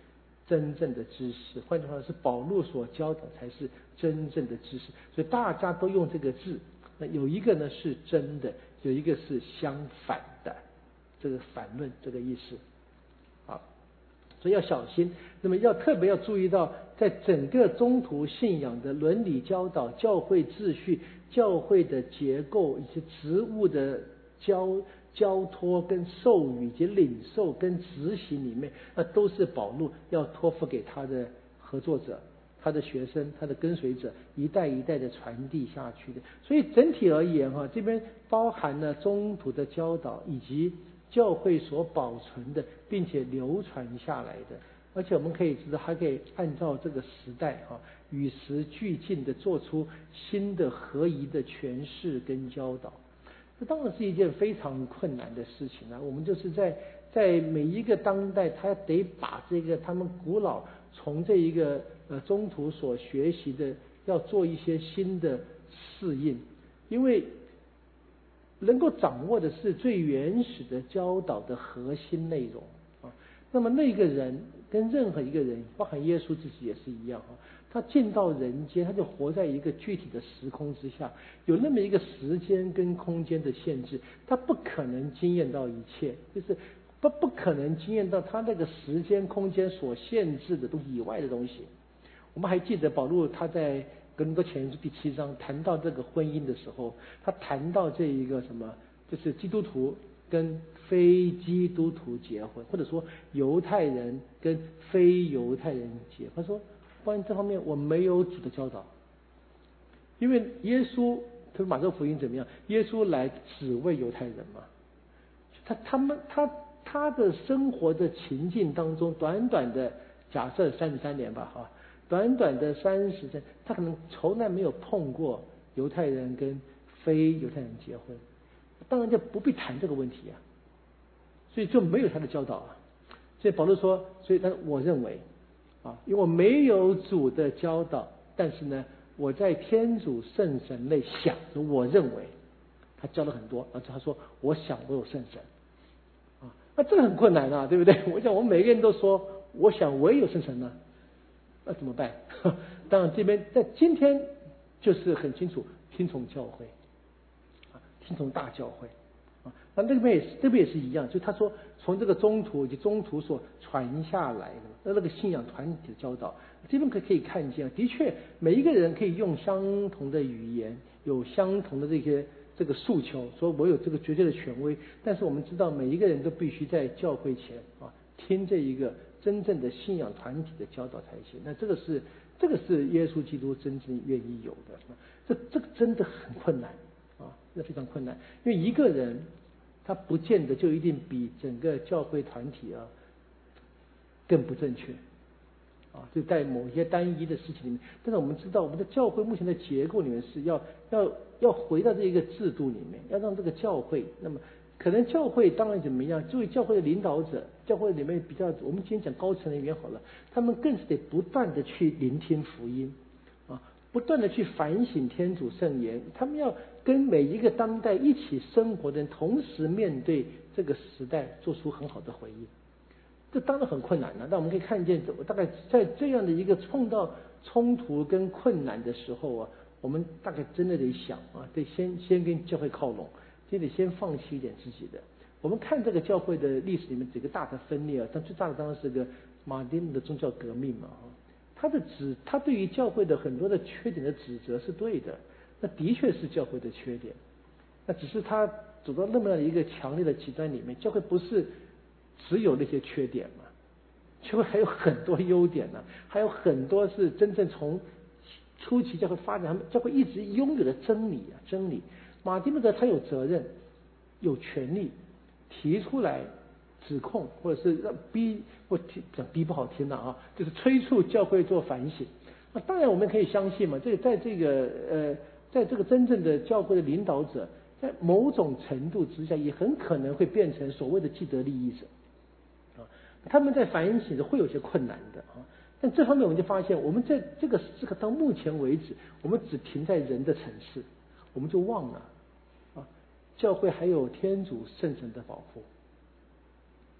真正的知识。换句话说，是保罗所教的才是真正的知识。所以大家都用这个字，那有一个呢是真的，有一个是相反的，这个反论这个意思。好，所以要小心。那么要特别要注意到，在整个宗徒信仰的伦理教导、教会秩序、教会的结构以及职务的交交托跟授予以及领受跟执行里面，那都是保罗要托付给他的合作者、他的学生、他的跟随者，一代一代的传递下去的。所以整体而言哈，这边包含了宗徒的教导以及教会所保存的并且流传下来的，而且我们可以知道，还可以按照这个时代哈，与时俱进的做出新的合宜的诠释跟教导。这当然是一件非常困难的事情啊！我们就是在在每一个当代，他得把这个他们古老从这一个呃中途所学习的，要做一些新的适应，因为能够掌握的是最原始的教导的核心内容啊。那么那个人跟任何一个人，包含耶稣自己也是一样啊。他进到人间，他就活在一个具体的时空之下，有那么一个时间跟空间的限制，他不可能经验到一切，就是不不可能经验到他那个时间空间所限制的东西以外的东西。我们还记得保罗他在哥林多前书第七章谈到这个婚姻的时候，他谈到这一个什么，就是基督徒跟非基督徒结婚，或者说犹太人跟非犹太人结婚。他说关于这方面我没有主的教导，因为耶稣，他马可福音怎么样？耶稣来只为犹太人嘛，他他们他他的生活的情境当中，短短的假设三十三年吧，哈，短短的三十三，他可能从来没有碰过犹太人跟非犹太人结婚，当然就不必谈这个问题啊，所以就没有他的教导啊。所以保罗说，所以他我认为。啊，因为我没有主的教导，但是呢，我在天主圣神内想着，我认为他教了很多，而且他说，我想我有圣神，啊，那这个很困难啊，对不对？我想我们每个人都说，我想我也有圣神呢，那怎么办？当然这边在今天就是很清楚，听从教会，啊，听从大教会。那那边也是，这边也是一样，就他说从这个中途以及中途所传下来的那那个信仰团体的教导，这边可可以看见，的确每一个人可以用相同的语言，有相同的这些这个诉求，说我有这个绝对的权威，但是我们知道每一个人都必须在教会前啊听这一个真正的信仰团体的教导才行。那这个是这个是耶稣基督真正愿意有的，这这个真的很困难。啊，那非常困难，因为一个人他不见得就一定比整个教会团体啊更不正确啊，就在某些单一的事情里面。但是我们知道，我们的教会目前的结构里面是要要要回到这一个制度里面，要让这个教会，那么可能教会当然怎么样，作为教会的领导者，教会里面比较，我们今天讲高层人员好了，他们更是得不断的去聆听福音。不断的去反省天主圣言，他们要跟每一个当代一起生活的人同时面对这个时代，做出很好的回应。这当然很困难了，但我们可以看见，大概在这样的一个碰到冲突跟困难的时候啊，我们大概真的得想啊，得先先跟教会靠拢，就得先放弃一点自己的。我们看这个教会的历史里面几个大的分裂啊，但最大的当然是个马丁的宗教革命嘛，他的指，他对于教会的很多的缺点的指责是对的，那的确是教会的缺点，那只是他走到那么样的一个强烈的极端里面，教会不是只有那些缺点嘛，教会还有很多优点呢、啊，还有很多是真正从初期教会发展，教会一直拥有的真理啊，真理。马丁路德他有责任、有权利提出来指控，或者是让逼，或讲逼不好听的啊，就是催促教会做反省。那当然我们可以相信嘛，这在这个呃，在这个真正的教会的领导者，在某种程度之下，也很可能会变成所谓的既得利益者啊。他们在反省的会有些困难的啊，但这方面我们就发现，我们在这个这个到目前为止，我们只停在人的层次，我们就忘了啊，教会还有天主圣神的保护。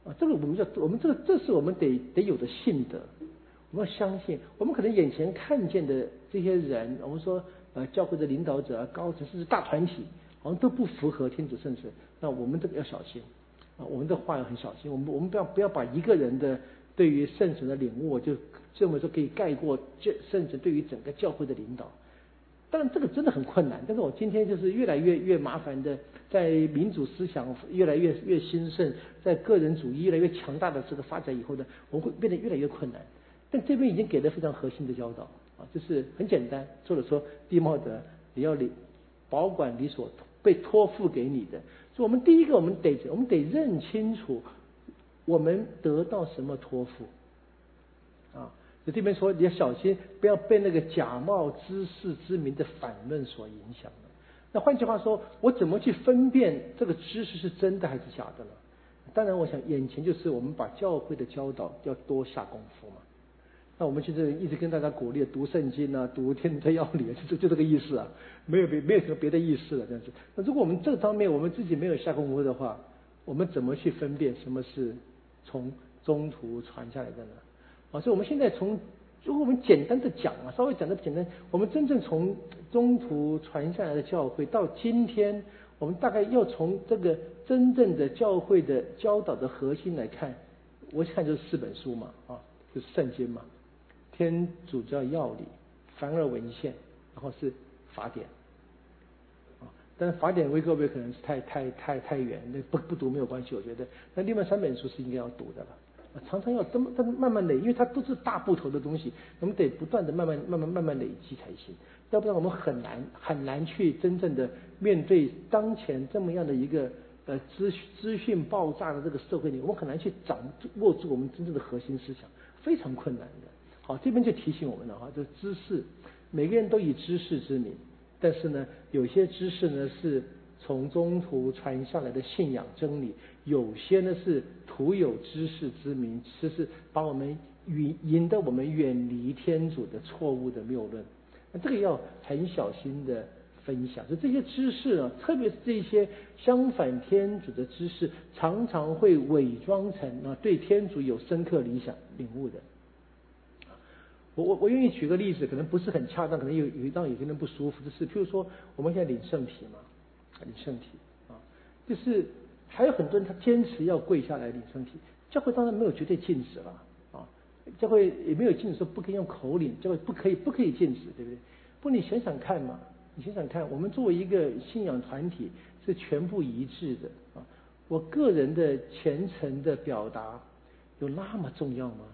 啊，这个我们叫我们这个这是我们得得有的信德，我们要相信，我们可能眼前看见的这些人，我们说呃教会的领导者啊、高层甚至大团体，好像都不符合天主圣神，那我们这个要小心啊，我们的话要很小心，我们我们不要不要把一个人的对于圣神的领悟就认为说可以盖过这圣神对于整个教会的领导。当然这个真的很困难，但是我今天就是越来越越麻烦的，在民主思想越来越越兴盛，在个人主义越来越强大的这个发展以后呢，我们会变得越来越困难。但这边已经给了非常核心的教导啊，就是很简单，或者说弟茂德你要你保管你所被托付给你的。所以我们第一个我们得我们得认清楚我们得到什么托付啊。这边说你要小心，不要被那个假冒知识之名的反论所影响了。那换句话说，我怎么去分辨这个知识是真的还是假的呢？当然，我想眼前就是我们把教会的教导要多下功夫嘛。那我们其实一直跟大家鼓励读圣经啊，读天主教要理，就就这个意思啊，没有别没有什么别的意思了，这样子。那如果我们这方面我们自己没有下功夫的话，我们怎么去分辨什么是从中途传下来的呢？啊，所以我们现在从，如果我们简单的讲啊，稍微讲的简单，我们真正从中途传下来的教会到今天，我们大概要从这个真正的教会的教导的核心来看，我看就是四本书嘛，啊，就是圣经嘛，天主教要理、凡尔文献，然后是法典，啊，但是法典为各位可能是太太太太远，那不不读没有关系，我觉得，那另外三本书是应该要读的了。常常要这么这么慢慢累，因为它都是大部头的东西，我们得不断的慢慢慢慢慢慢累积才行，要不然我们很难很难去真正的面对当前这么样的一个呃资资讯爆炸的这个社会里，我们很难去掌握住我们真正的核心思想，非常困难的。好，这边就提醒我们了哈，就是知识，每个人都以知识之名，但是呢，有些知识呢是从中途传下来的信仰真理，有些呢是徒有知识之名，其实是把我们引引得我们远离天主的错误的谬论。那这个要很小心的分享。所以这些知识啊，特别是这些相反天主的知识，常常会伪装成啊对天主有深刻理想领悟的。我我我愿意举个例子，可能不是很恰当，可能有有让有些人不舒服，就是譬如说我们现在领圣体嘛。领圣体啊，就是还有很多人他坚持要跪下来领圣体，教会当然没有绝对禁止了啊，教会也没有禁止说不可以用口领，教会不可以不可以禁止，对不对？不，你想想看嘛，你想想看，我们作为一个信仰团体是全部一致的啊，我个人的虔诚的表达有那么重要吗？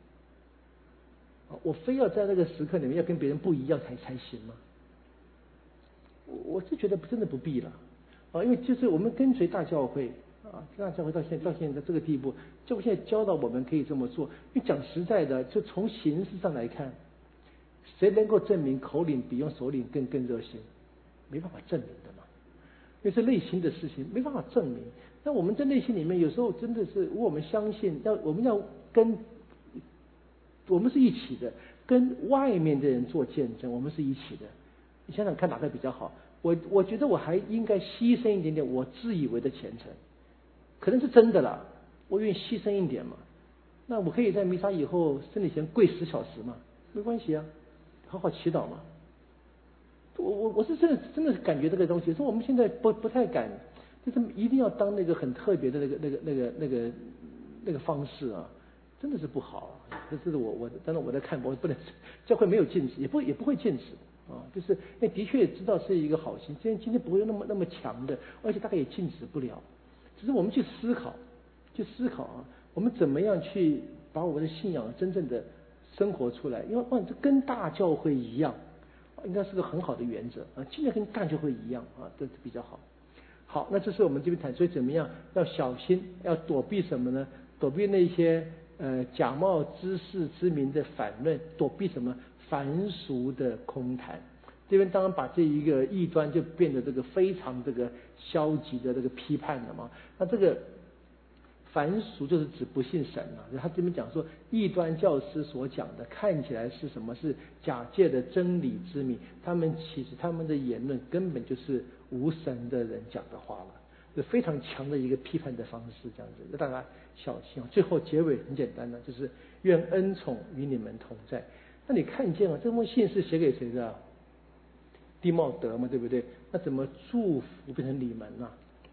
我非要在那个时刻里面要跟别人不一样才才行吗？我是觉得真的不必了啊，因为就是我们跟随大教会啊，大教会到现在到现在这个地步，教会现在教导我们可以这么做。因为讲实在的，就从形式上来看，谁能够证明口领比用手领更更热心？没办法证明的嘛，因为是内心的事情，没办法证明。那我们在内心里面，有时候真的是，如果我们相信，要我们要跟我们是一起的，跟外面的人做见证，我们是一起的。你想想看哪个比较好？我我觉得我还应该牺牲一点点我自以为的虔诚，可能是真的啦，我愿意牺牲一点嘛。那我可以在弥撒以后圣礼前跪十小时嘛，没关系啊，好好祈祷嘛。我我我是真的真的是感觉这个东西，说我们现在不不太敢，就是一定要当那个很特别的那个那个那个那个那个方式啊，真的是不好。这是我我当然我在看，我不能教会没有禁止，也不也不会禁止。啊，就是那的确知道是一个好心，今天今天不会那么那么强的，而且大概也禁止不了。只是我们去思考，去思考啊，我们怎么样去把我们的信仰真正的生活出来？因为哇，这跟大教会一样，应该是个很好的原则啊，尽量跟大教会一样啊，这比较好。好，那这是我们这边谈，所以怎么样要小心，要躲避什么呢？躲避那些呃假冒知识之名的反论，躲避什么？凡俗的空谈。这边当然把这一个异端就变得这个非常这个消极的这个批判了嘛。那这个凡俗就是指不信神啊，他这边讲说异端教师所讲的看起来是什么？是假借的真理之名，他们其实他们的言论根本就是无神的人讲的话了。 是非常强的一个批判的方式，这样子，大家小心啊。最后结尾很简单的，就是愿恩宠与你们同在。那你看见了这封信是写给谁的？弟茂德嘛，对不对？那怎么祝福变成你们呢？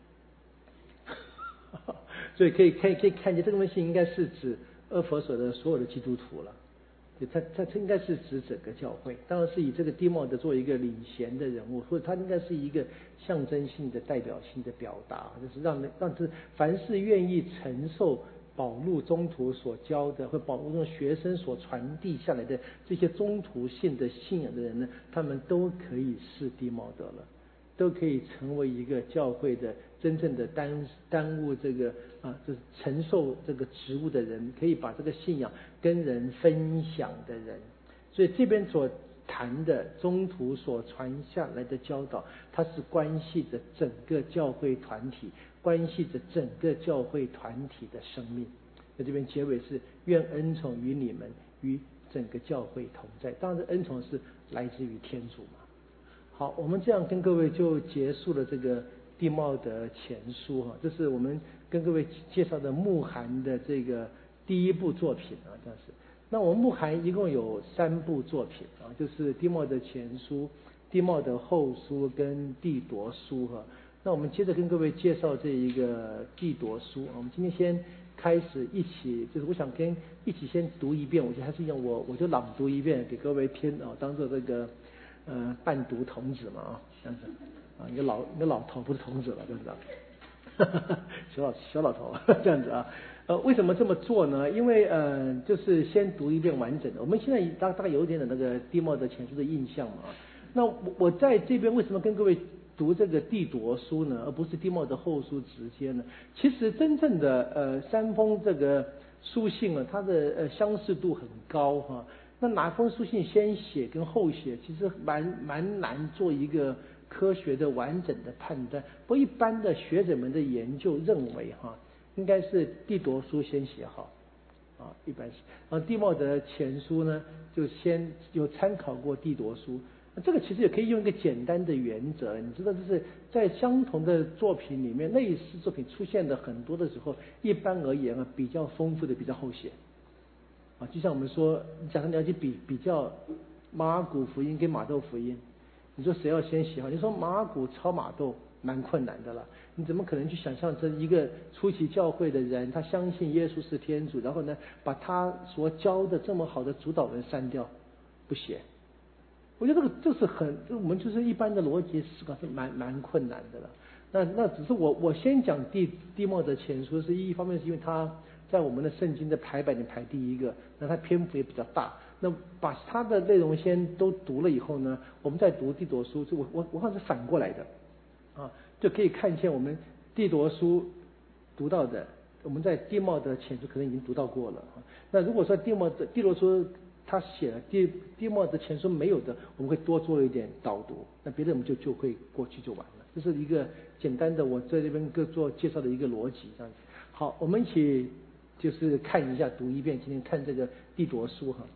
所以可以可以可以看见，这封信应该是指阿弗所的所有的基督徒了。对，他他他应该是指整个教会，当然是以这个弟茂德作为一个领衔的人物，或者他应该是一个象征性的、代表性的表达，就是让人让这凡是愿意承受保禄宗徒所教的，或保禄中学生所传递下来的这些宗徒性的信仰的人呢，他们都可以是弟茂德了，都可以成为一个教会的真正的担担误这个啊，就是承受这个职务的人，可以把这个信仰跟人分享的人。所以这边所谈的宗徒所传下来的教导，它是关系着整个教会团体，关系着整个教会团体的生命。在这边结尾是愿恩宠与你们与整个教会同在，当然恩宠是来自于天主嘛。好，我们这样跟各位就结束了这个弟茂德前书哈，这是我们跟各位介绍的慕寒的这个第一部作品啊，这样是。那我们慕寒一共有三部作品啊，就是弟茂德前书、弟茂德后书跟弟铎书哈。那我们接着跟各位介绍这一个弟铎书，我们今天先开始一起，就是我想跟一起先读一遍，我觉得还是用我我就朗读一遍给各位听啊，当做这个呃伴读童子嘛啊，这样子啊，一个老一个老头不是童子了，对不对？小老小老头这样子啊。呃，为什么这么做呢？因为呃，就是先读一遍完整的。我们现在大大概有一点点那个弟茂德前书的印象嘛。那我我在这边为什么跟各位读这个弟铎书呢，而不是弟茂德后书直接呢？其实真正的呃三封这个书信啊，它的呃相似度很高哈。那哪封书信先写跟后写，其实蛮蛮难做一个科学的完整的判断。不过一般的学者们的研究认为哈，应该是弟铎书先写好，啊，一般是，然后弟茂德前书呢，就先有参考过弟铎书。这个其实也可以用一个简单的原则，你知道，就是在相同的作品里面，类似作品出现的很多的时候，一般而言啊，比较丰富的比较后写。啊，就像我们说，假设你要去比比较马尔谷福音跟马窦福音，你说谁要先写好？你说马尔谷抄马窦蛮困难的了，你怎么可能去想象这一个初期教会的人，他相信耶稣是天主，然后呢，把他所教的这么好的主导人删掉，不写？我觉得这个这是很，我们就是一般的逻辑思考是蛮蛮困难的了。那那只是我我先讲弟弟茂德前书，是一方面是因为他在我们的圣经的排版里排第一个，那它篇幅也比较大。那把它的内容先都读了以后呢，我们再读弟铎书，就我我我看是反过来的，啊，就可以看见我们弟铎书读到的，我们在弟茂德前书可能已经读到过了。那如果说弟茂德弟铎书他写了弟弟茂德前书没有的，我们会多做一点导读，那别的我们就就会过去就完了。这是一个简单的我在这边各做介绍的一个逻辑，这样子。好，我们一起就是看一下，读一遍，今天看这个弟铎书哈。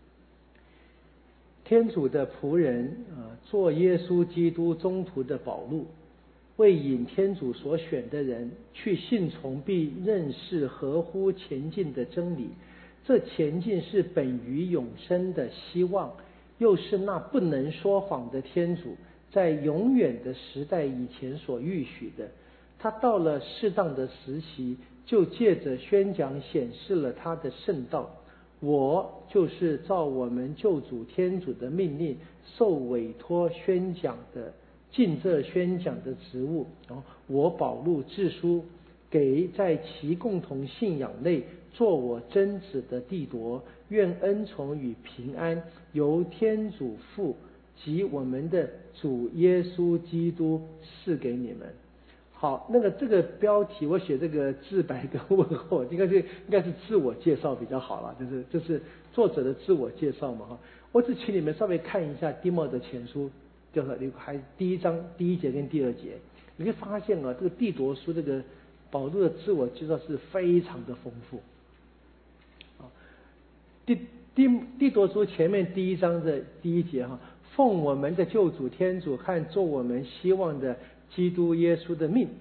天主的仆人啊，做耶稣基督宗徒的保禄，为引天主所选的人去信从并认识合乎前进的真理。这前进是本于永生的希望，又是那不能说谎的天主在永远的时代以前所预许的。他到了适当的时期，就借着宣讲显示了他的圣道。我就是照我们救主天主的命令受委托宣讲的，尽这宣讲的职务。然后我保禄致书给在其共同信仰内做我真子的弟铎，愿恩宠与平安由天主父及我们的主耶稣基督赐给你们。好，那个这个标题我写这个自白跟问候，应该是应该是自我介绍比较好了，就是就是作者的自我介绍嘛哈。我只请你们稍微看一下弟茂德前书，就是还第一章第一节跟第二节，你会发现啊，这个弟铎书这个保禄的自我介绍是非常的丰富。啊，弟弟弟铎书前面第一章的第一节哈，奉我们的救主天主和做我们希望的基督耶稣的命，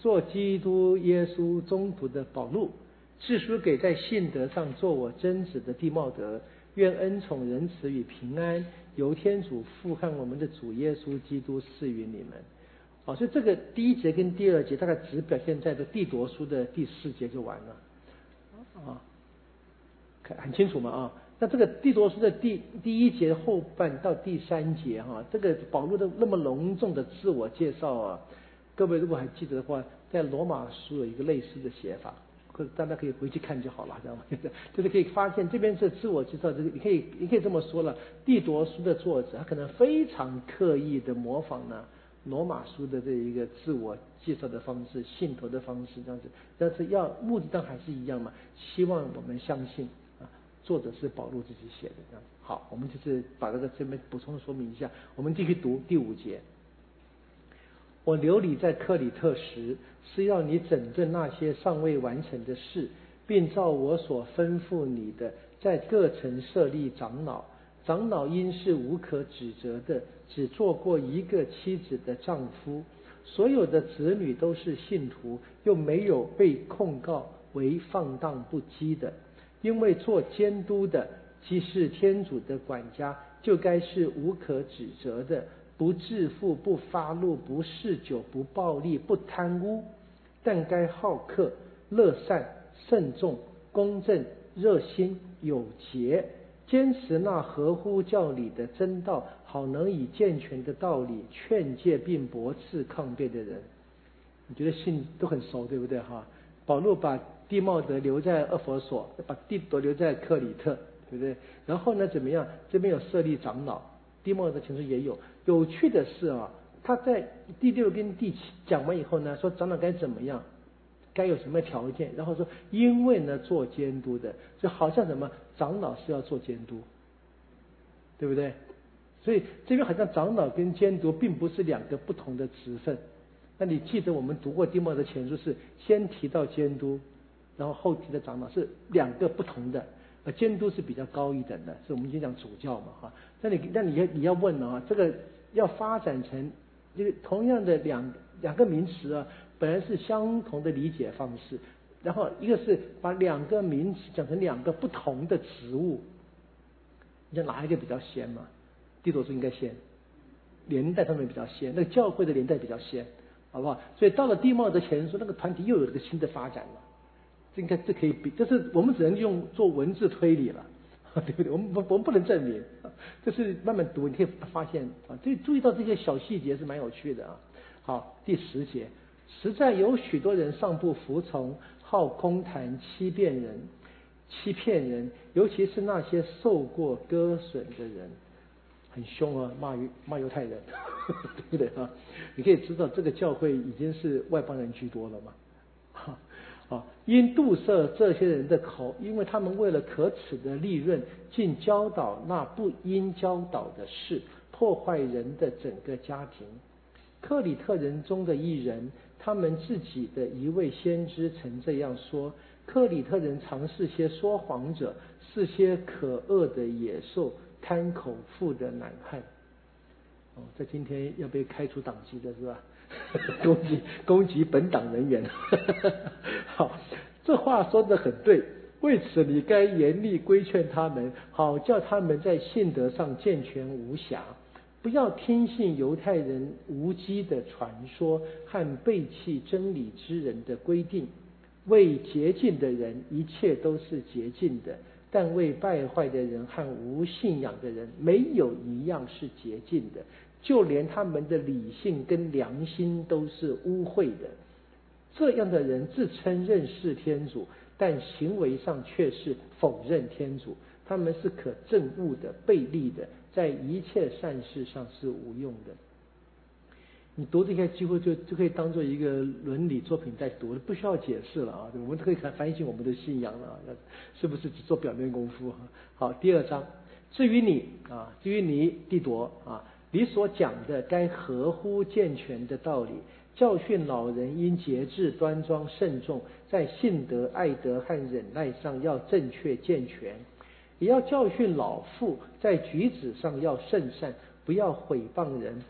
做基督耶稣宗徒的保禄，致书给在信德上做我真子的弟茂德，愿恩宠仁慈与平安由天主父和我们的主耶稣基督赐予你们。哦，所以这个第一节跟第二节大概只表现在这弟铎书的第四节就完了，啊，看很清楚嘛啊。那这个弟铎书的第第一节后半到第三节哈、啊，这个保罗的那么隆重的自我介绍啊，各位如果还记得的话，在罗马书有一个类似的写法，或者大家可以回去看就好了，知道吗？就是可以发现这边是自我介绍，这个你可以你可以这么说了，弟铎书的作者他可能非常刻意的模仿呢罗马书的这一个自我介绍的方式、信徒的方式这样子，但是要目的当然还是一样嘛，希望我们相信啊，作者是保罗自己写的这样子。好，我们就是把这个这边补充说明一下，我们继续读第五节。我留你在克里特时，是要你整顿那些尚未完成的事，并照我所吩咐你的，在各城设立长老。长老因是无可指责的，只做过一个妻子的丈夫，所有的子女都是信徒，又没有被控告为放荡不羁的。因为做监督的既是天主的管家，就该是无可指责的，不自负，不发怒，不嗜酒，不暴力，不贪污，但该好客、乐善、慎重、公正、热心、有节，坚持那合乎教理的真道，好能以健全的道理劝诫并驳斥抗辩的人。你觉得信都很熟，对不对哈？保罗把弟茂德留在厄弗所，把弟铎留在克里特，对不对？然后呢，怎么样？这边有设立长老，弟茂德前书也有。有趣的是啊，他在第六跟第七讲完以后呢，说长老该怎么样，该有什么条件，然后说因为呢做监督的，就好像什么长老是要做监督，对不对？所以这边好像长老跟监督并不是两个不同的职分。那你记得我们读过弟茂德前书是先提到监督，然后后提的长老，是两个不同的。呃，监督是比较高一等的，是我们已经讲主教嘛哈。那你那你要你要问了啊，这个要发展成这个同样的两两个名词啊，本来是相同的理解方式，然后一个是把两个名词讲成两个不同的职务，你讲哪一个比较先嘛？弟铎书应该先，年代上面比较先，那个教会的年代比较先，好不好？所以到了弟茂德前书，那个团体又有这个新的发展了。这应该这可以比，这是我们只能用做文字推理了，对不对？我们不我们不能证明，这是慢慢读你可以发现啊，这注意到这些小细节是蛮有趣的啊。好，第十节，实在有许多人尚不服从，好空谈，欺骗人，欺骗人，尤其是那些受过割损的人，很凶啊，骂犹骂犹太人，对不对啊？你可以知道这个教会已经是外邦人居多了嘛。啊，因堵塞这些人的口，因为他们为了可耻的利润，竟教导那不应教导的事，破坏人的整个家庭。克里特人中的一人，他们自己的一位先知曾这样说：克里特人常是些说谎者，是些可恶的野兽，贪口腹的懒汉。哦，在今天要被开除党籍的是吧？攻击攻击本党人员。好，这话说得很对，为此你该严厉规劝他们，好叫他们在信德上健全无瑕，不要听信犹太人无稽的传说和背弃真理之人的规定。为洁净的人一切都是洁净的，但为败坏的人和无信仰的人没有一样是洁净的，就连他们的理性跟良心都是污秽的。这样的人自称认识天主，但行为上却是否认天主。他们是可憎恶的、悖逆的，在一切善事上是无用的。你读这些几乎就就可以当做一个伦理作品在读，不需要解释了啊！我们可以反省我们的信仰了，是不是只做表面功夫？好，第二章，至于你啊，至于你弟铎啊，你所讲的该合乎健全的道理，教训老人应节制端庄慎重，在信德、爱德和忍耐上要正确健全，也要教训老妇在举止上要慎善，不要毁谤人，不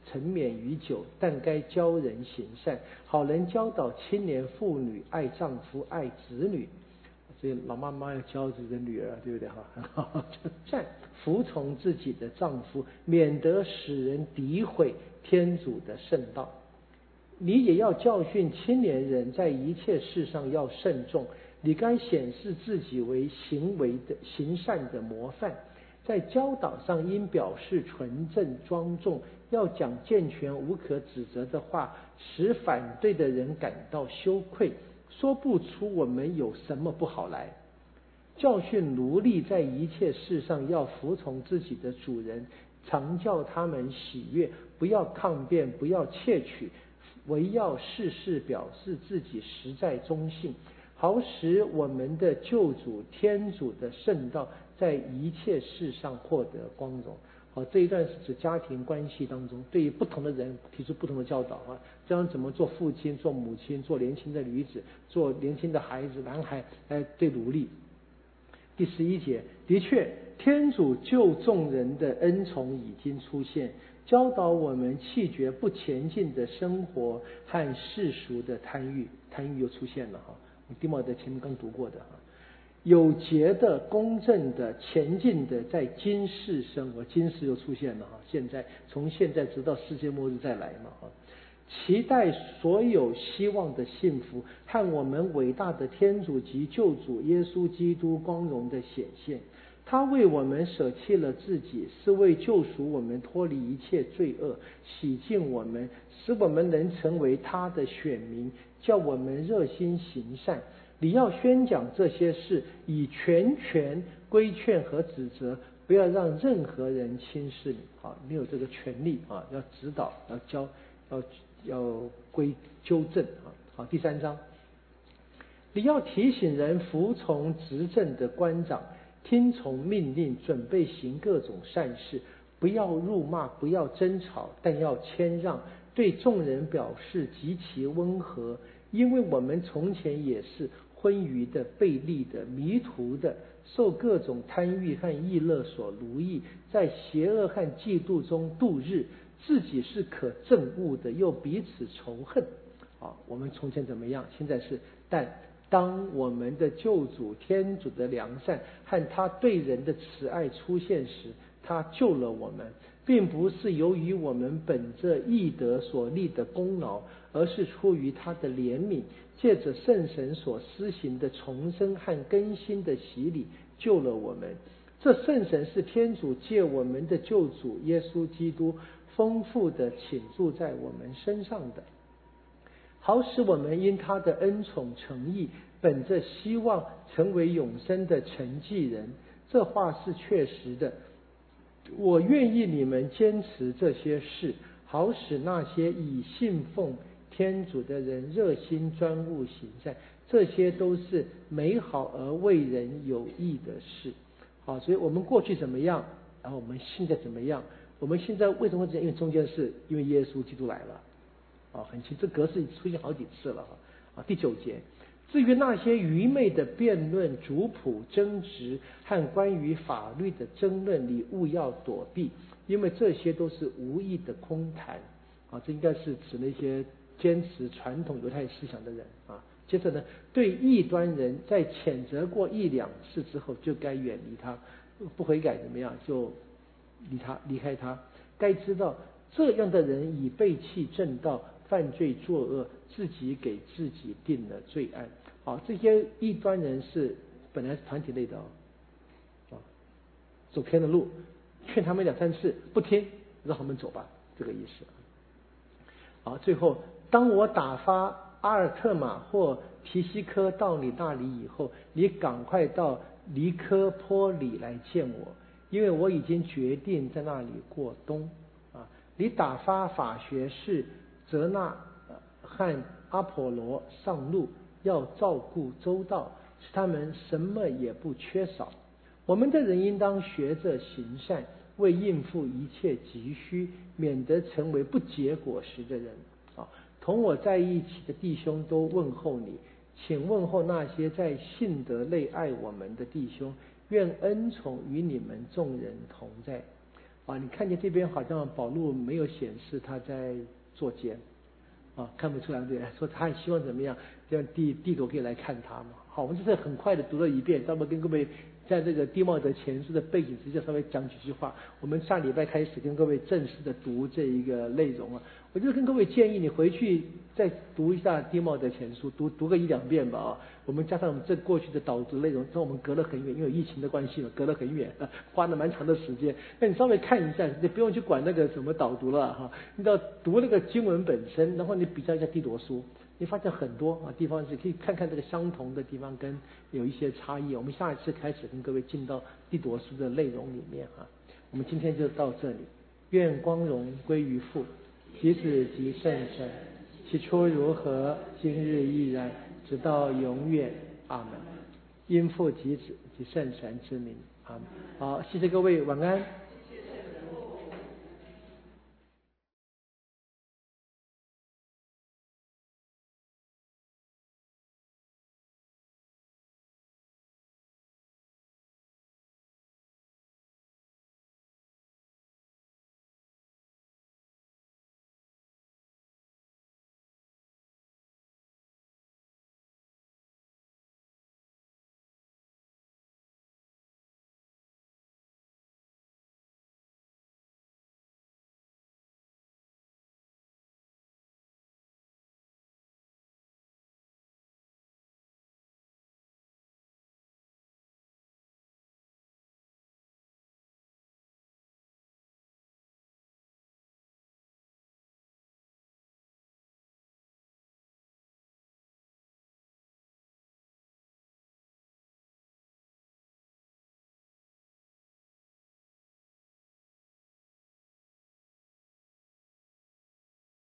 沉湎于酒，但该教人行善，好能教导青年妇女爱丈夫爱子女。所以老妈妈要教自己的女儿，对不对哈？善服从自己的丈夫，免得使人诋毁天主的圣道。你也要教训青年人，在一切事上要慎重。你该显示自己为行为的行善的模范，在教导上应表示纯正庄重，要讲健全无可指责的话，使反对的人感到羞愧，说不出我们有什么不好来。教训奴隶在一切事上要服从自己的主人，常叫他们喜悦，不要抗辩，不要窃取，唯要事事表示自己实在忠信，好使我们的救主天主的圣道在一切事上获得光荣。好，这一段是指家庭关系当中对于不同的人提出不同的教导啊，这样怎么做父亲、做母亲、做年轻的女子、做年轻的孩子、男孩来对奴隶。第十一节，的确，天主救众人的恩宠已经出现，教导我们弃绝不前进的生活和世俗的贪欲。贪欲又出现了哈，弟茂在前面刚读过的哈。有节的、公正的、前进的，在今世生活，今世又出现了哈。现在从现在直到世界末日再来嘛哈。期待所有希望的幸福和我们伟大的天主及救主耶稣基督光荣的显现。他为我们舍弃了自己，是为救赎我们脱离一切罪恶，洗净我们，使我们能成为他的选民，叫我们热心行善。你要宣讲这些事，以全权规劝和指责，不要让任何人轻视你啊！你有这个权利啊，要指导，要教，要要归纠正啊！好，第三章，你要提醒人服从执政的官长，听从命令，准备行各种善事，不要辱骂，不要争吵，但要谦让，对众人表示极其温和，因为我们从前也是昏愚的、悖逆的、迷途的，受各种贪欲和逸乐所奴役，在邪恶和嫉妒中度日，自己是可憎恶的，又彼此仇恨。啊，我们从前怎么样？现在是，但当我们的救主天主的良善和他对人的慈爱出现时，他救了我们，并不是由于我们本着义德所立的功劳，而是出于他的怜悯，借着圣神所施行的重生和更新的洗礼救了我们。这圣神是天主借我们的救主耶稣基督丰富的倾注在我们身上的，好使我们因他的恩宠诚意，本着希望成为永生的承继人。这话是确实的。我愿意你们坚持这些事，好使那些以信奉天主的人热心专务行善，这些都是美好而为人有益的事。好，所以我们过去怎么样，然后我们现在怎么样？我们现在为什么会这样？因为中间是因为耶稣基督来了。啊，很清，这格式出现好几次了啊。第九节，至于那些愚昧的辩论、族谱、争执和关于法律的争论，你务要躲避，因为这些都是无益的空谈。啊，这应该是指那些坚持传统犹太思想的人啊。接着呢，对异端人在谴责过一两次之后，就该远离他，不悔改怎么样，就离他离开他。该知道，这样的人以背弃正道，犯罪作恶，自己给自己定了罪案。好，这些异端人是本来是团体类的哦，啊，走偏了路，劝他们两三次不听，让他们走吧，这个意思。好，最后，当我打发阿尔特玛或提西科到你那里以后，你赶快到尼科波里来见我，因为我已经决定在那里过冬。啊，你打发法学士泽纳和阿波罗上路，要照顾周到，使他们什么也不缺少。我们的人应当学着行善，为应付一切急需，免得成为不结果实的人。啊，同我在一起的弟兄都问候你，请问候那些在信德内爱我们的弟兄，愿恩宠与你们众人同在。 啊，你看见这边好像保禄没有显示他在作奸，啊，看不出来对，说他也希望怎么样，这样地地主可以来看他嘛。好，我们这是很快的读了一遍，专门跟各位在这个地茂德前书的背景之下稍微讲几句话。我们下礼拜开始跟各位正式的读这一个内容啊。我就跟各位建议，你回去再读一下地茂德前书，读读个一两遍吧啊。我们加上我们这过去的导读内容，这我们隔了很远，因为疫情的关系嘛，隔了很远，花了蛮长的时间。那你稍微看一下，你不用去管那个什么导读了哈，你只要读那个经文本身，然后你比较一下地多书，你发现很多啊地方是可以看看这个相同的地方跟有一些差异。我们下一次开始跟各位进到地多书的内容里面啊。我们今天就到这里，愿光荣归于父、及子及圣神，起初如何，今日亦然，直到永远，阿门。因父及子及圣神之名，阿门。好，谢谢各位，晚安。